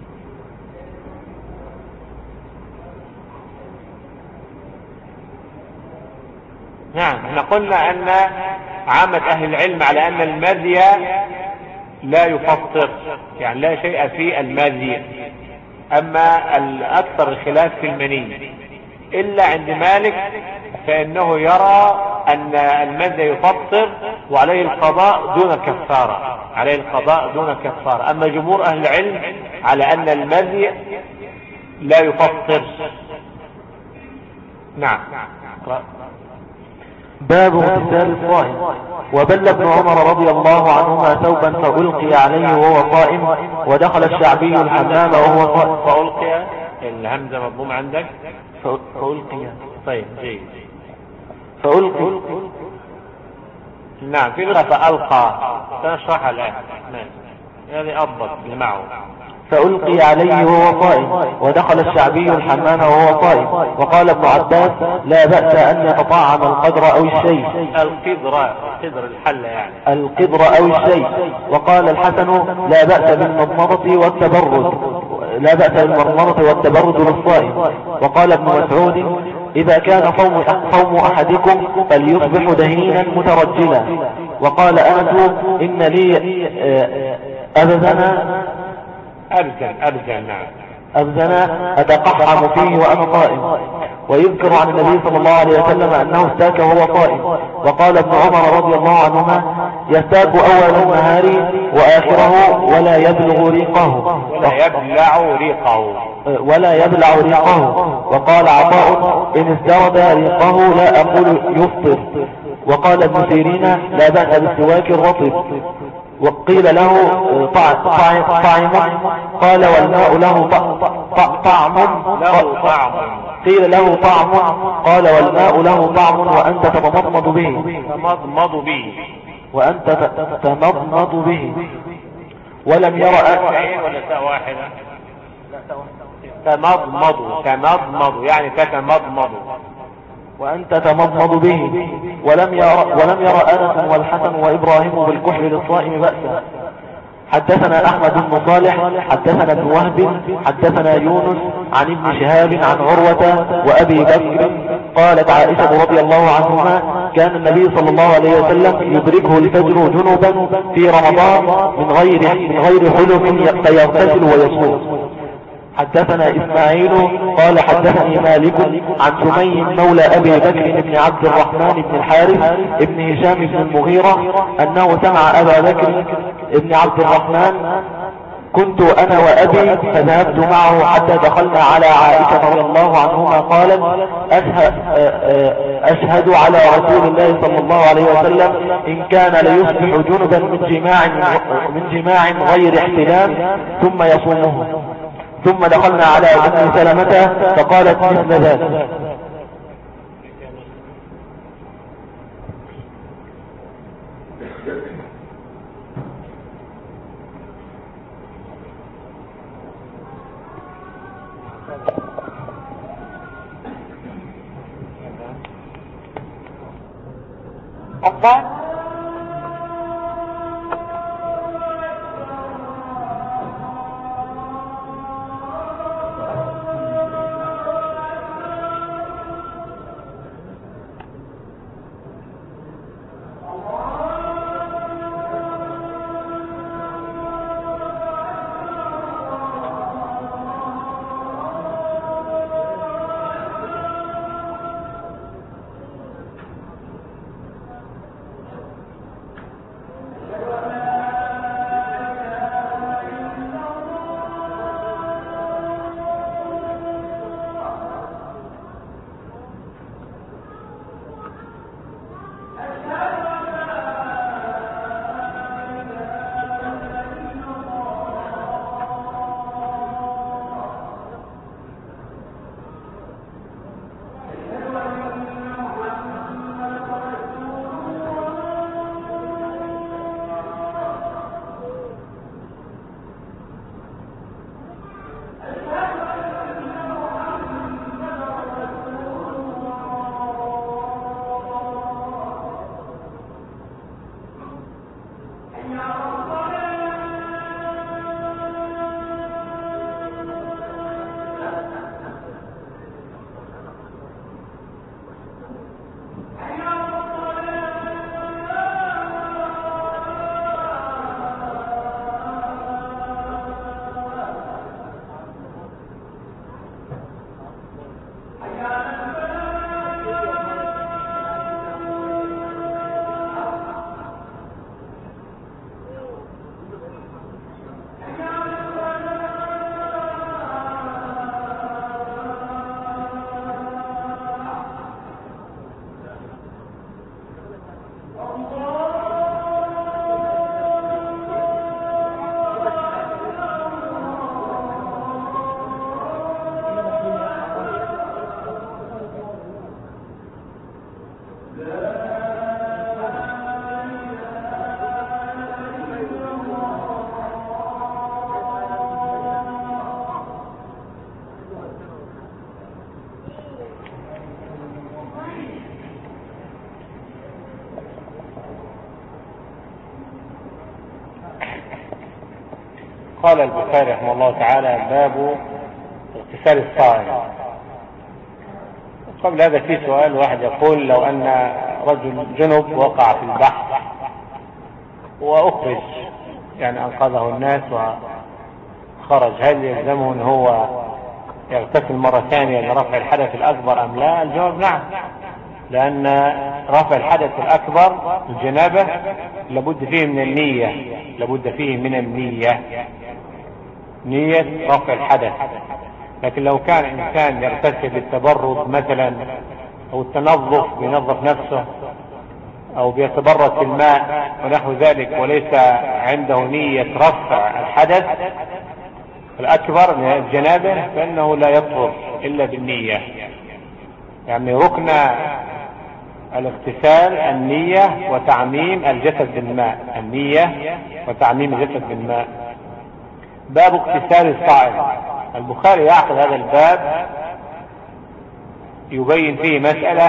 نعم احنا قلنا ان عامة اهل العلم على ان المذي لا يفطر، يعني لا شيء في المذي. اما الاكثر الخلاف في المني، الا عند مالك فانه يرى ان المذي يفطر وعليه القضاء دون كفارة، عليه القضاء دون كفارة. اما جمهور اهل العلم على ان المذي لا يفطر. نعم. باب اغتسال الصائم. وبل ابن عمر رضي الله عنهما ثوبا فألقي عليه وهو صائم، ودخل الشعبي الحمام وهو صائم. فألقي الهمزة مضموم عندك. فألقي. طيب جيد. فألقي. نعم في نسخة فألقى، سنشرحها الآن. هذه أضبط اللي معه. فألقي عليه وهو صائم، ودخل الشعبي الحمام وهو صائم. وقال ابن عباس لا بأس أن يتطعم القدر أو الشيء. قدر الحلة يعني. القدر أو الشيء. وقال الحسن لا بأس بالمضمضة والتبرد، لا بأس بالمضمضة والتبرد للصائم. وقال ابن مسعود إذا كان صوم أحدكم فليصبح دهينا مترجلا. وقال أنس إن لي أبزن أتقحم فيه وأنا صائم. ويذكر عن النبي صلى الله عليه وسلم أنه استاك وهو صائم. وقال ابن عمر رضي الله عنهما يستاك أول النهار وآخره ولا يبلغ ريقه. ولا يبلع ريقه. وقال عطاء إن ازدرد ريقه لا أقول يفطر. وقال ابن سيرين لا بأس بالسواك الرطب. وقيل له طعم، قال والماء له طعم، قيل له طعم، قال والماء له طعم وأنت تتمضمض به ولم يرى تمضمض يعني تتمضمض وأنت تمضمض به. ولم يرى أنس والحسن وإبراهيم بالكحل للصائم بأسا. حدثنا أحمد بن صالح حدثنا ابن وهب حدثنا يونس عن ابن شهاب عن عروة وأبي بكر قالت عائشة رضي الله عنهما كان النبي صلى الله عليه وسلم يدركه الفجر جنبا في رمضان من غير حلف فيغتسل ويصوم. حدثنا إسماعيل قال حدثني مالك عن سمي مولى أبي بكر بن عبد الرحمن بن الحارث بن هشام بن المغيرة أنه سمع أبا بكر بن عبد الرحمن كنت أنا وأبي فذهبت معه حتى دخلنا على عائشة رضي الله عنهما قالت أشهد على رسول الله صلى الله عليه وسلم إن كان ليصبح جنبا من جماع غير احتلام ثم يصومه. ثم دخلنا على أم سلمة فقالت مثل ذلك. قال البخاري رحمه الله تعالى: باب اغتسال الصائم. قبل هذا في سؤال، واحد يقول: لو أن رجل جنب وقع في البحر وأخرج، يعني أنقذه الناس وخرج، هل يلزمه أن هو يغتسل مرة ثانية لرفع الحدث الأكبر أم لا؟ الجواب نعم، لأن رفع الحدث الأكبر الجنابة لابد فيه من النية، لابد فيه من النية، نية رفع الحدث. لكن لو كان إنسان يغتسل للتبرد مثلا أو التنظف، بينظف نفسه أو بيتبرد في الماء ونحو ذلك، وليس عنده نية رفع الحدث الأكبر من الجنابة، فإنه لا يطهر إلا بالنية. يعني ركن الاغتسال النية وتعميم الجسد بالماء، النية وتعميم الجسد بالماء. باب اغتسال الصائم. البخاري يعقد هذا الباب يبين فيه مسألة.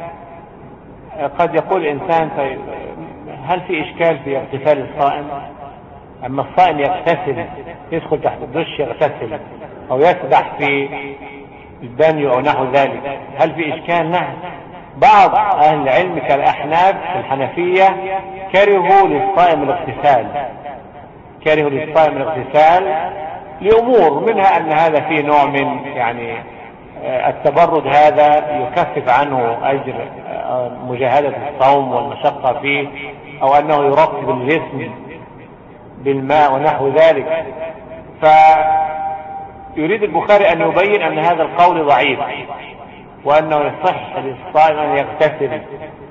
قد يقول الإنسان: هل في إشكال في اغتسال الصائم؟ أما الصائم يغتسل، يدخل تحت الدش يغتسل، أو يسبح في البانيو أو نحو ذلك، هل في إشكال؟ نعم. بعض أهل العلم كالأحناف في الحنفية كرهوا للصائم الاغتسال، كرهوا للصائم الاغتسال لأمور، منها أن هذا فيه نوع من يعني التبرد، هذا يكفف عنه أجر مجاهدة الصوم والمشقة فيه، أو أنه يرطب الجسم بالماء ونحو ذلك. فيريد البخاري أن يبين أن هذا القول ضعيف، وأنه يصح للصائم أن يغتسل.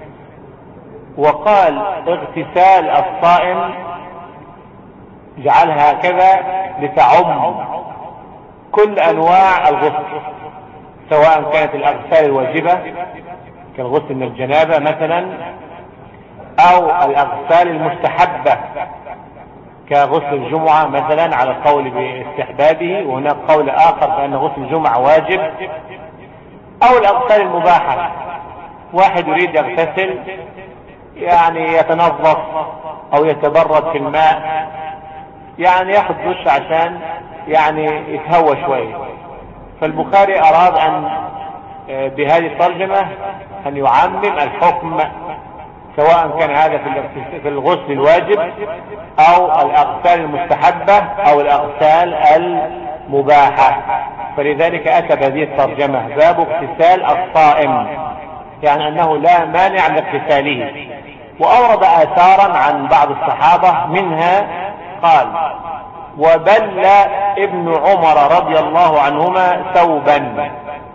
وقال: اغتسال الصائم جعلها هكذا لتعم كل أنواع الغسل، سواء كانت الأغسال الواجبة كالغسل من الجنابة مثلا، أو الأغسال المستحبة كغسل الجمعة مثلا على القول باستحبابه، وهناك قول آخر فإن غسل الجمعة واجب، أو الأغسال المباحة. واحد يريد يغتسل، يعني يتنظف أو يتبرد في الماء، يعني ياخذ دش عشان يعني يتهوى شوي. فالبخاري أراد أن بهذه الترجمة أن يعمم الحكم، سواء كان هذا في الغسل الواجب أو الأغسال المستحبة أو الأغسال المباحة. فلذلك أتى بهذه الترجمة: باب اغتسال الصائم، يعني أنه لا مانع من اغتساله. وأورد آثارا عن بعض الصحابة، منها قال: وبل ابن عمر رضي الله عنهما ثوبا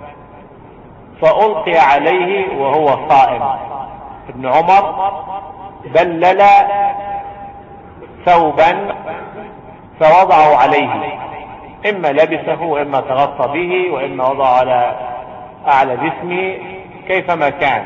فألقي عليه وهو صائم. ابن عمر بلل ثوبا فوضعه عليه، إما لبسه وإما تغطى به وإما وضعه على أعلى جسمه كيفما كان.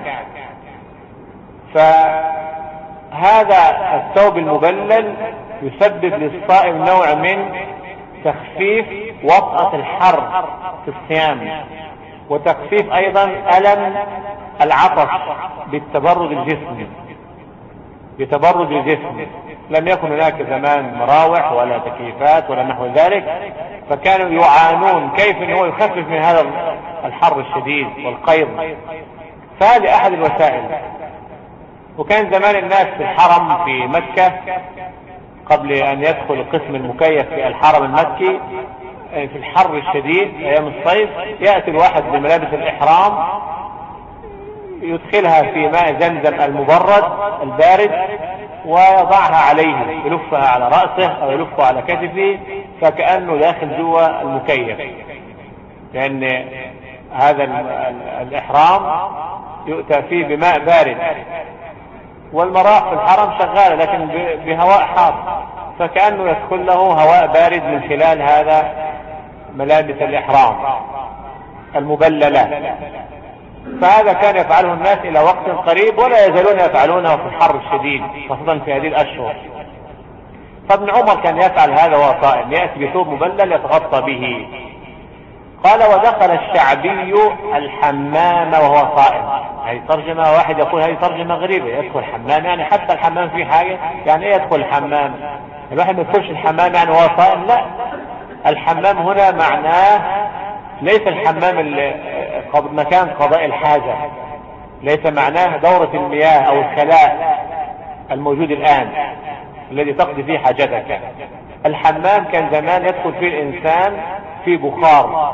فهذا الثوب المبلل يسبب للصائم نوع من تخفيف وطأة الحر في الصيام، وتخفيف أيضا ألم العطش بالتبرد الجسمي، بتبرد الجسم. لم يكن هناك زمان مراوح ولا تكييفات ولا نحو ذلك، فكانوا يعانون كيف هو يخفف من هذا الحر الشديد والقيض. فهذه أحد الوسائل. وكان زمان الناس في الحرم في مكة قبل أن يدخل القسم المكيف في الحرم المكي، في الحر الشديد أيام الصيف، يأتي الواحد بملابس الإحرام يدخلها في ماء زمزم المبرد البارد ويضعها عليه، يلفها على رأسه أو يلفها على كتفه، فكأنه داخل جوا المكيف، لأن هذا الإحرام يؤتى فيه بماء بارد، والمراح في الحرم شغالة لكن بهواء حار، فكأنه يدخل له هواء بارد من خلال هذا ملابس الإحرام المبللة. فهذا كان يفعله الناس إلى وقت قريب، ولا يزالون يفعلونه في الحر الشديد خاصة في هذه الأشهر. فابن عمر كان يفعل هذا وهو صائم، يأتي بثوب مبلل يتغطى به. قال: ودخل الشعبي الحمام وهو صائم. هذه ترجمة، واحد يقول هذه ترجمة غريبة، يدخل الحمام يعني حتى الحمام فيه حاجة، يعني ايه يدخل الحمام؟ الواحد ما يخش الحمام يعني هو صائم، لا، الحمام هنا معناه ليس الحمام مكان قضاء الحاجة، ليس معناه دورة المياه او الخلاء الموجود الان الذي تقضي فيه حاجتك. الحمام كان زمان يدخل فيه الانسان في بخار،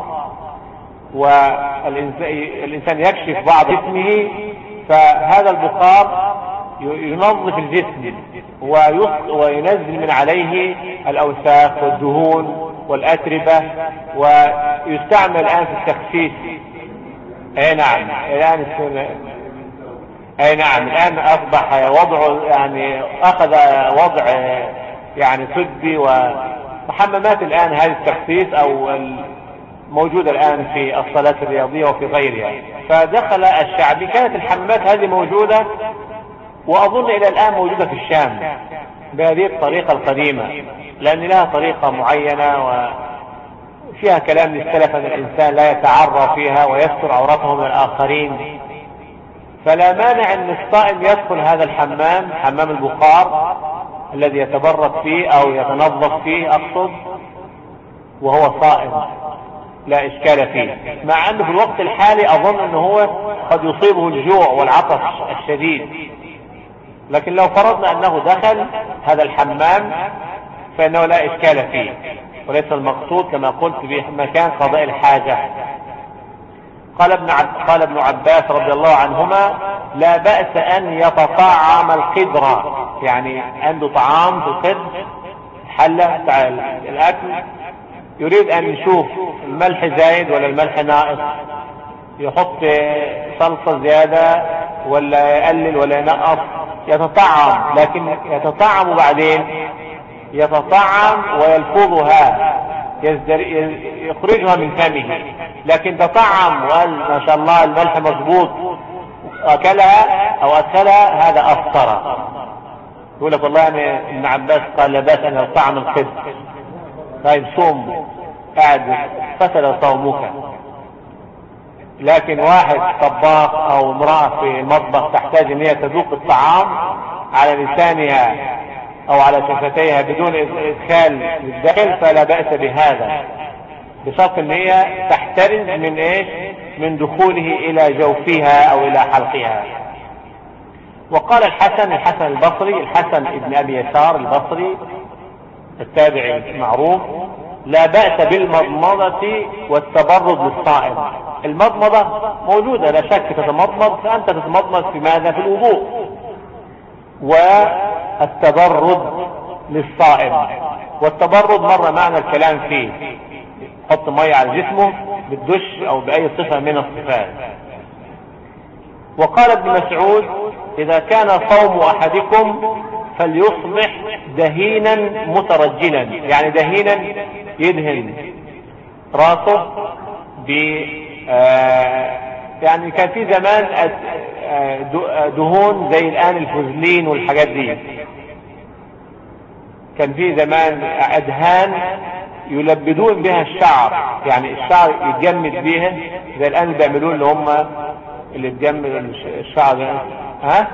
والإنسان يكشف بعض جسمه، فهذا البخار ينظف الجسم وينزل من عليه الأوساخ والدهون والأتربة، ويستعمل الآن في التخسيس. أي نعم الآن أصبح وضعه يعني أخذ وضع يعني طبي، ومحممات الآن هذه التخسيس أو موجودة الآن في الصالات الرياضية وفي غيرها. فدخل الشعب، كانت الحمامات هذه موجودة، وأظن إلى الآن موجودة في الشام بهذه الطريقة القديمة، لأن لها طريقة معينة وفيها كلام للسلف أن الإنسان لا يتعرى فيها ويستر عورته من الآخرين. فلا مانع أن الصائم يدخل هذا الحمام، حمام البخار الذي يتبرد فيه أو يتنظف فيه أقصد، وهو صائم لا إشكال فيه، مع أنه في الوقت الحالي أظن أنه هو قد يصيبه الجوع والعطش الشديد. لكن لو فرضنا أنه دخل هذا الحمام فإنه لا إشكال فيه، وليس المقصود كما قلت بمكان قضاء الحاجة. قال ابن عباس رضي الله عنهما: لا بأس أن يتطعم القدر، يعني عنده طعام في القدر، حلة بتاع الأكل، يريد أن يشوف الملح زايد ولا الملح ناقص، يحط صلصة زيادة ولا يقلل ولا ينقص، يتطعم. لكن يتطعم بعدين يتطعم ويلفظها، يخرجها من فمه، لكن تطعم وقال ما شاء الله الملح مضبوط أكلها أو أدخلها، هذا أفطر. يقول لك والله أنا ابن عباس قال لا بأس أن يطعم القدر. طيب صوم، قاعد فسد صومك. لكن واحد طباخ او امرأة في المطبخ تحتاج ان هي تذوق الطعام على لسانها او على شفتيها بدون ادخال للداخل، فلا بأس بهذا، بشرط ان هي تحترز من ايش؟ من دخوله الى جوفها او الى حلقها. وقال الحسن البصري، الحسن ابن ابي يسار البصري التابعي المعروف: لا بأس بالمضمضة والتبرد للصائم. المضمضة موجودة لا شك، تتمضمض، فأنت تتمضمض في ماذا؟ في الوضوء. والتبرد للصائم، والتبرد مرة معنى الكلام فيه، حط مية على جسمه بالدش أو بأي صفة من الصفات. وقال ابن مسعود: إذا كان صوم أحدكم فليصبح دهينا مترجلا، يعني دهينا يدهن راسه يعني كان في زمان دهون زي الآن الفوزلين والحاجات دي، كان في زمان أدهان يلبدون بها الشعر، يعني الشعر يتجمد بها زي الآن اللي بيعملون اللي هم اللي تجمد الشعر. ها؟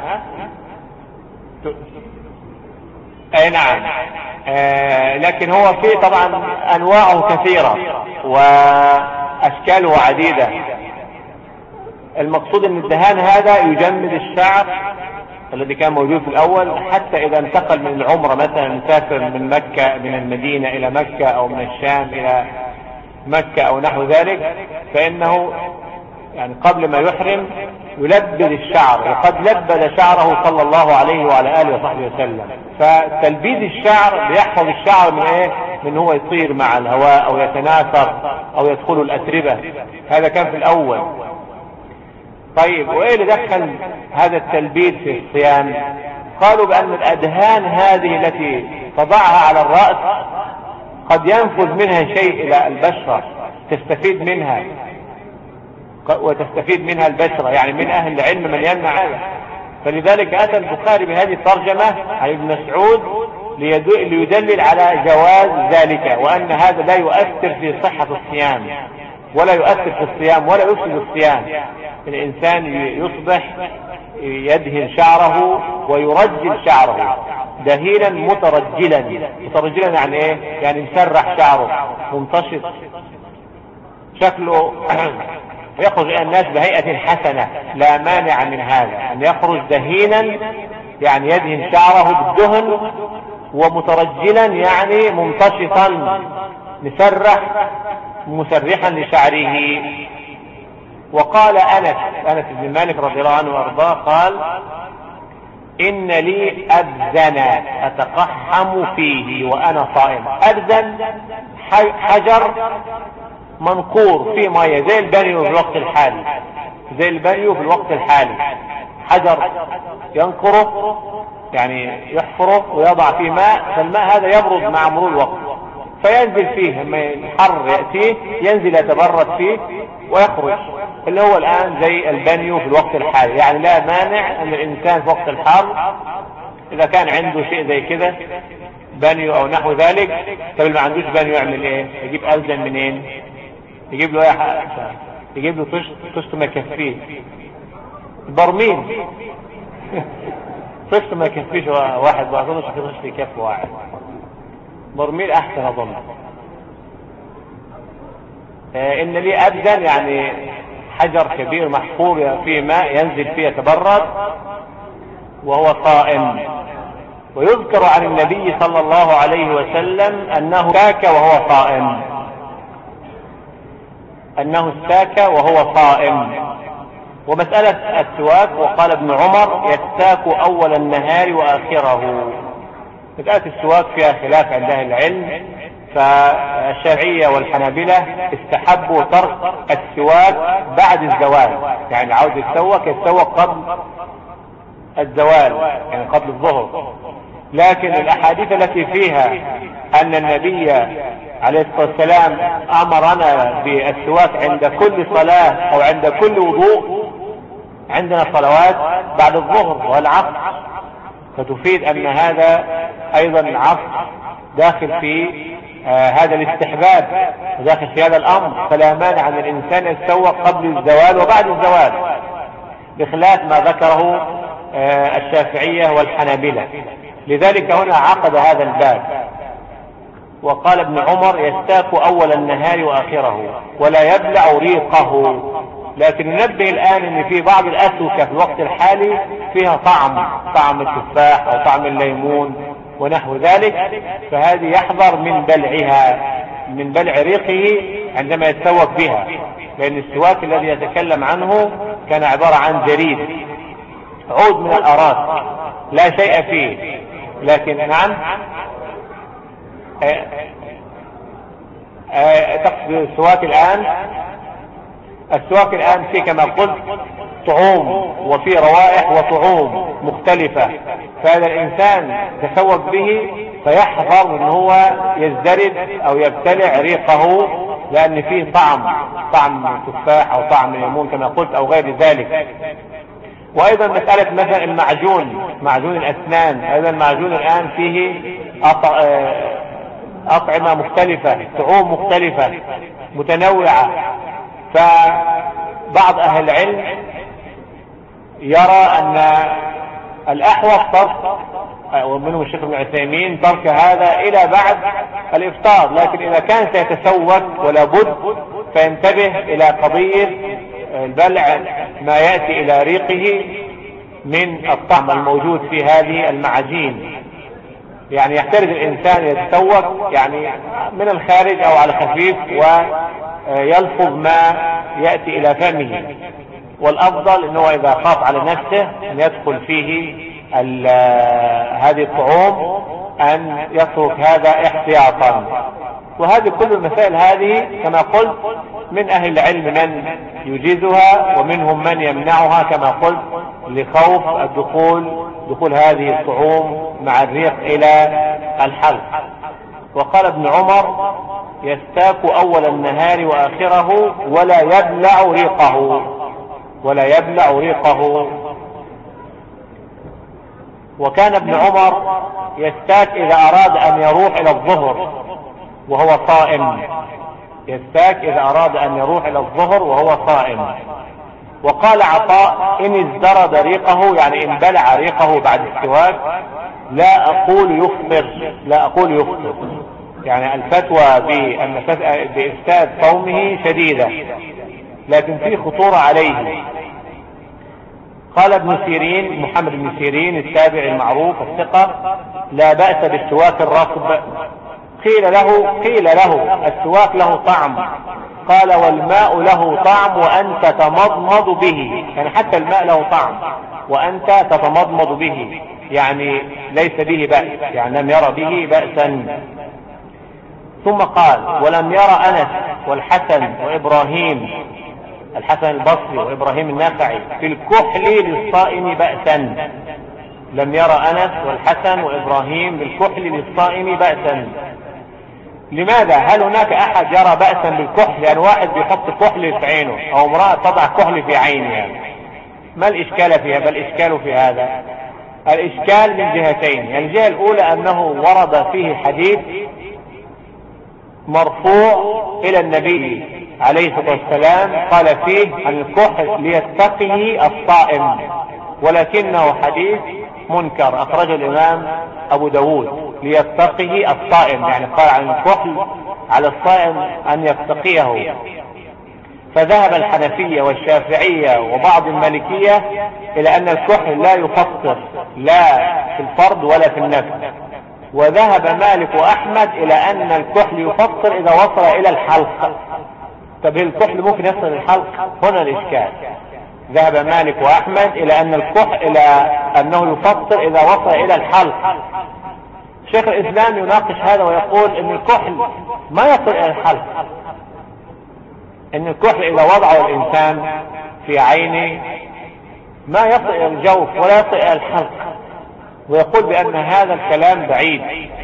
اي نعم. لكن هو فيه طبعا انواعه كثيرة واشكاله عديدة. المقصود ان الدهان هذا يجمد الشعر الذي كان موجود في الاول، حتى اذا انتقل من العمرة مثلا، مسافر من مكة، من المدينة الى مكة او من الشام الى مكة او نحو ذلك، فانه يعني قبل ما يحرم يلبد الشعر، وقد لبد شعره صلى الله عليه وعلى آله وصحبه وسلم. فتلبيد الشعر بيحفظ الشعر من ايه؟ من هو يطير مع الهواء او يتناثر او يدخل الاتربة. هذا كان في الاول. طيب وايه اللي دخل هذا التلبيد في الصيام؟ قالوا بان الادهان هذه التي تضعها على الرأس قد ينفذ منها شيء الى البشرة، تستفيد منها وتستفيد منها البشرة، يعني من اهل العلم من يمنع هذا. فلذلك اتى البخاري بهذه الترجمة عن ابن مسعود ليدلل على جواز ذلك، وان هذا لا يؤثر في صحة الصيام ولا يؤثر في الصيام ولا يفسد الصيام. الانسان يصبح يدهن شعره ويرجل شعره، دهينا مترجلا. مترجلا يعني ايه؟ يعني مسرح شعره منتشط شكله يخرج الى الناس بهيئة حسنة، لا مانع من هذا ان يخرج دهينا يعني يدهن شعره بالدهن، ومترجلا يعني ممتشطا مسرح مسرحا لشعره. وقال أنس بن مالك رضي الله عنه وارضاه قال إن لي أبزن أتقحم فيه وأنا صائم. أبزن حجر منقور فيه مية زي البانيو في الوقت الحالي، زي البانيو في الوقت الحالي، حجر ينقره يعني يحفره ويضع فيه ماء، فالماء هذا يبرد مع مرور الوقت فينزل فيه، لما الحر يأتيه ينزل يتبرد فيه ويخرج، اللي هو الآن زي البانيو في الوقت الحالي. يعني لا مانع أن الإنسان في وقت الحر إذا كان عنده شيء زي كده بانيو أو نحو ذلك. طب اللي ما عندوش بانيو يعمل إيه؟ يجيب ألزم منين؟ يجيب له يجيب له طشت ما يكفيه، برميل طشت ما يكفيش واحد، ما أظنش طشت يكفي واحد، برميل أحسن أظن. إن لي أبزن يعني حجر كبير محفور فيه ماء ينزل فيه يتبرد وهو صائم. ويذكر عن النبي صلى الله عليه وسلم أنه استاك وهو صائم، أنه استاك وهو صائم. ومسألة السواك، وقال ابن عمر يستاك أول النهار وآخره. مسألة السواك فيها خلاف عند أهل العلم، فالشافعية والحنابلة استحبوا ترك السواك بعد الزوال، يعني عاوز يتسوق قبل الزوال يعني قبل الظهر. لكن الأحاديث التي فيها أن النبي عليه الصلاة والسلام أمرنا بالسواك عند كل صلاة أو عند كل وضوء، عندنا صلوات بعد الظهر والعصر، فتفيد أن هذا أيضا العصر داخل في هذا الاستحباب، داخل في هذا الأمر، فلا مانع أن الإنسان يتسوق قبل الزوال وبعد الزوال، بخلاف ما ذكره الشافعية والحنابلة. لذلك هنا عقد هذا الباب وقال ابن عمر يستاك أول النهار وآخره ولا يبلع ريقه. لكن ننبه الآن ان في بعض الأسوكة في الوقت الحالي فيها طعم التفاح أو طعم الليمون ونحو ذلك، فهذه يحذر من بلعها، من بلع ريقه عندما يتسوق بها، لأن السواك الذي يتكلم عنه كان عبارة عن جريد، عود من الأراك لا شيء فيه. لكن نعم تقصد السواك الآن، السواك الآن فيه كما قلت طعوم وفي روائح وطعوم مختلفة، فهذا الإنسان تسوق به فيحذر ان هو يزدرد أو يبتلع ريقه، لأن فيه طعم تفاح أو طعم ليمون كما قلت أو غير ذلك. وأيضا مسألة مثلا المعجون، معجون الأسنان، أيضا المعجون الآن فيه أطعمة مختلفة، طعوم مختلفة متنوعة، فبعض أهل العلم يرى أن الأحوط ترك، ومنهم الشيخ ابن عثيمين ترك هذا إلى بعد الإفطار، لكن إذا كان سيتسوق ولا بد فينتبه إلى قضية البلع ما يأتي إلى ريقه من الطعم الموجود في هذه المعاجين. يعني يحترز الإنسان يتسوق يعني من الخارج أو على خفيف ويلفظ ما يأتي إلى فمه، والأفضل أنه إذا خاف على نفسه أن يدخل فيه هذه الطعوم أن يترك هذا احتياطا. وهذه كل المسائل هذه كما قلت من أهل العلم من يجيزها ومنهم من يمنعها كما قلت لخوف دخول هذه الطعوم مع الريق إلى الحلق. وقال ابن عمر يستاك أول النهار وآخره ولا يبلع ريقه، ولا يبلع ريقه. وكان ابن عمر يستاك إذا أراد أن يروح إلى الظهر وهو صائم، يستاك إذا أراد أن يروح إلى الظهر وهو صائم. وقال عطاء إن ازدرد ريقه، يعني إن بلع ريقه بعد السواك لا أقول يفطر، يعني الفتوى بإفساد صومه شديدة، لكن في خطورة عليه. قال ابن سيرين، محمد بن سيرين التابع المعروف الثقة: لا بأس بالسواك الرطب. قيل له السواك له طعم، قال والماء له طعم وأنت تتمضمض به، يعني حتى الماء له طعم وأنت تتمضمض به، يعني ليس به بأس، يعني لم ير به بأسا. ثم قال: ولم ير أنس والحسن وإبراهيم، الحسن البصري وإبراهيم النخعي، في الكحل للصائم بأسا. لم ير أنس والحسن وإبراهيم بالكحل للصائم بأسا. لماذا؟ هل هناك أحد يرى بأسا بالكحل؟ يعني واحد بيحط كحل في عينه أو امرأة تضع كحل في عينها، ما الإشكال فيها؟ بل الإشكال في هذا، الإشكال من جهتين. يعني الجهة الأولى أنه ورد فيه حديث مرفوع إلى النبي عليه الصلاة والسلام قال فيه: الكحل ليتقي الصائم، ولكنه حديث منكر أخرجه الإمام أبو داود، ليتقي الصائم، يعني قال عن الكحل على الصائم أن يتقيه. فذهب الحنفية والشافعية وبعض المالكية إلى أن الكحل لا يفطر لا في الفرض ولا في النفل، وذهب مالك وأحمد إلى أن الكحل يفطر إذا وصل إلى الحلق. طب الكحل ممكن يصل إلى الحلق؟ هنا الإشكال. ذهب مالك وأحمد إلى أن الكحل إلى أنه يفطر إذا وصل إلى الحلق. شيخ الإسلام يناقش هذا ويقول إن الكحل ما يصل إلى الحلق، إن الكحل إذا وضعه الإنسان في عينه ما يصل إلى الجوف ولا يصل إلى الحلق، ويقول بأن هذا الكلام بعيد،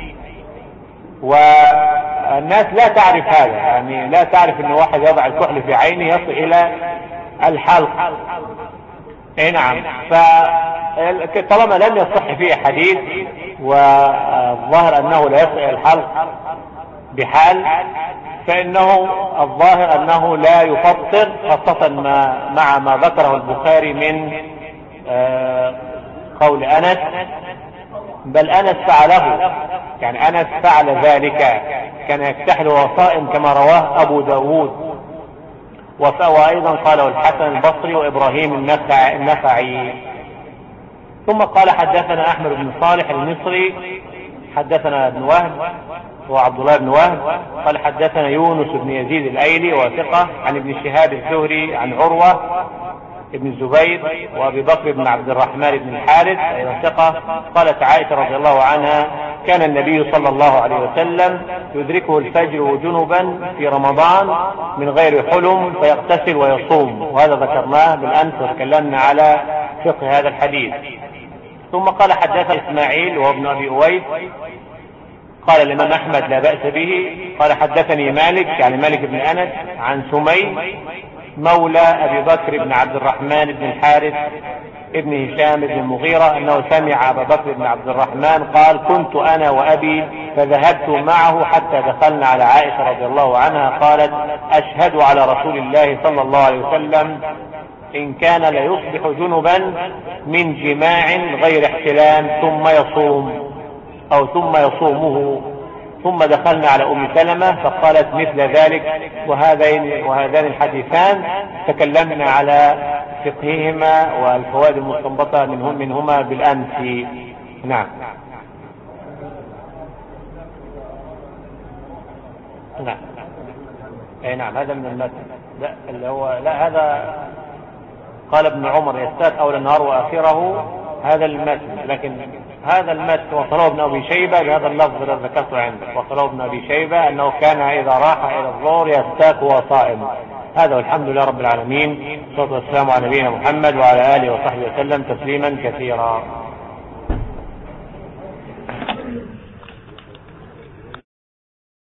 والناس لا تعرف هذا، يعني لا تعرف أن واحد يضع الكحل في عينه يصل إلى الحلق. اي نعم. فطالما لم يصح فيه حديث والظاهر أنه لا يصل إلى الحلق بحال، فإنه الظاهر أنه لا يفطر، خاصة مع ما ذكره البخاري من قول أنس، بل أنس فعله، يعني أنس فعل ذلك، كان يكتحل وصائم كما رواه أبو داود، وأيضا قاله الحسن البصري وإبراهيم النخعي. ثم قال: حدثنا أحمد بن صالح المصري حدثنا ابن وهب وعبد الله بن وهب قال: حدثنا يونس بن يزيد الأيلي وثقة عن ابن شهاب الزهري عن عروة ابن الزبير وابي بكر بن عبد الرحمن بن الحارث ايضا ثقة. قالت عائشة رضي الله عنها: كان النبي صلى الله عليه وسلم يدركه الفجر جنبا في رمضان من غير حلم فيغتسل ويصوم، وهذا ذكرناه بالامس وتكلمنا على فقه هذا الحديث. ثم قال: حدثنا اسماعيل وابن ابي اويس قال الامام احمد لا بأس به. قال: حدثني مالك، يعني مالك بن انس، عن سمي مولى أبي بكر بن عبد الرحمن بن الحارث ابن هشام بن المغيرة أنه سمع أبا بكر بن عبد الرحمن قال: كنت أنا وأبي فذهبت معه حتى دخلنا على عائشة رضي الله عنها قالت: أشهد على رسول الله صلى الله عليه وسلم إن كان ليصبح جنبا من جماع غير احتلام ثم يصومه. ثم دخلنا على أم سلمة فقالت مثل ذلك، وهذان الحديثان تكلمنا على فقههما والفوائد المستنبطة منهما بالأمس. نعم. نعم. أي نعم، هذا من المتن. لا هذا قال ابن عمر: يستاك أول النهار وآخره، هذا المتن. لكن هذا المتن وصله ابن أبي شيبة بهذا اللفظ الذي ذكرته عندك، وصله ابن أبي شيبة أنه كان إذا راح إلى الظهر يستاك وهو صائم. هذا والحمد لله رب العالمين، والصلاة والسلام على نبينا محمد وعلى آله وصحبه وسلم تسليما كثيرا.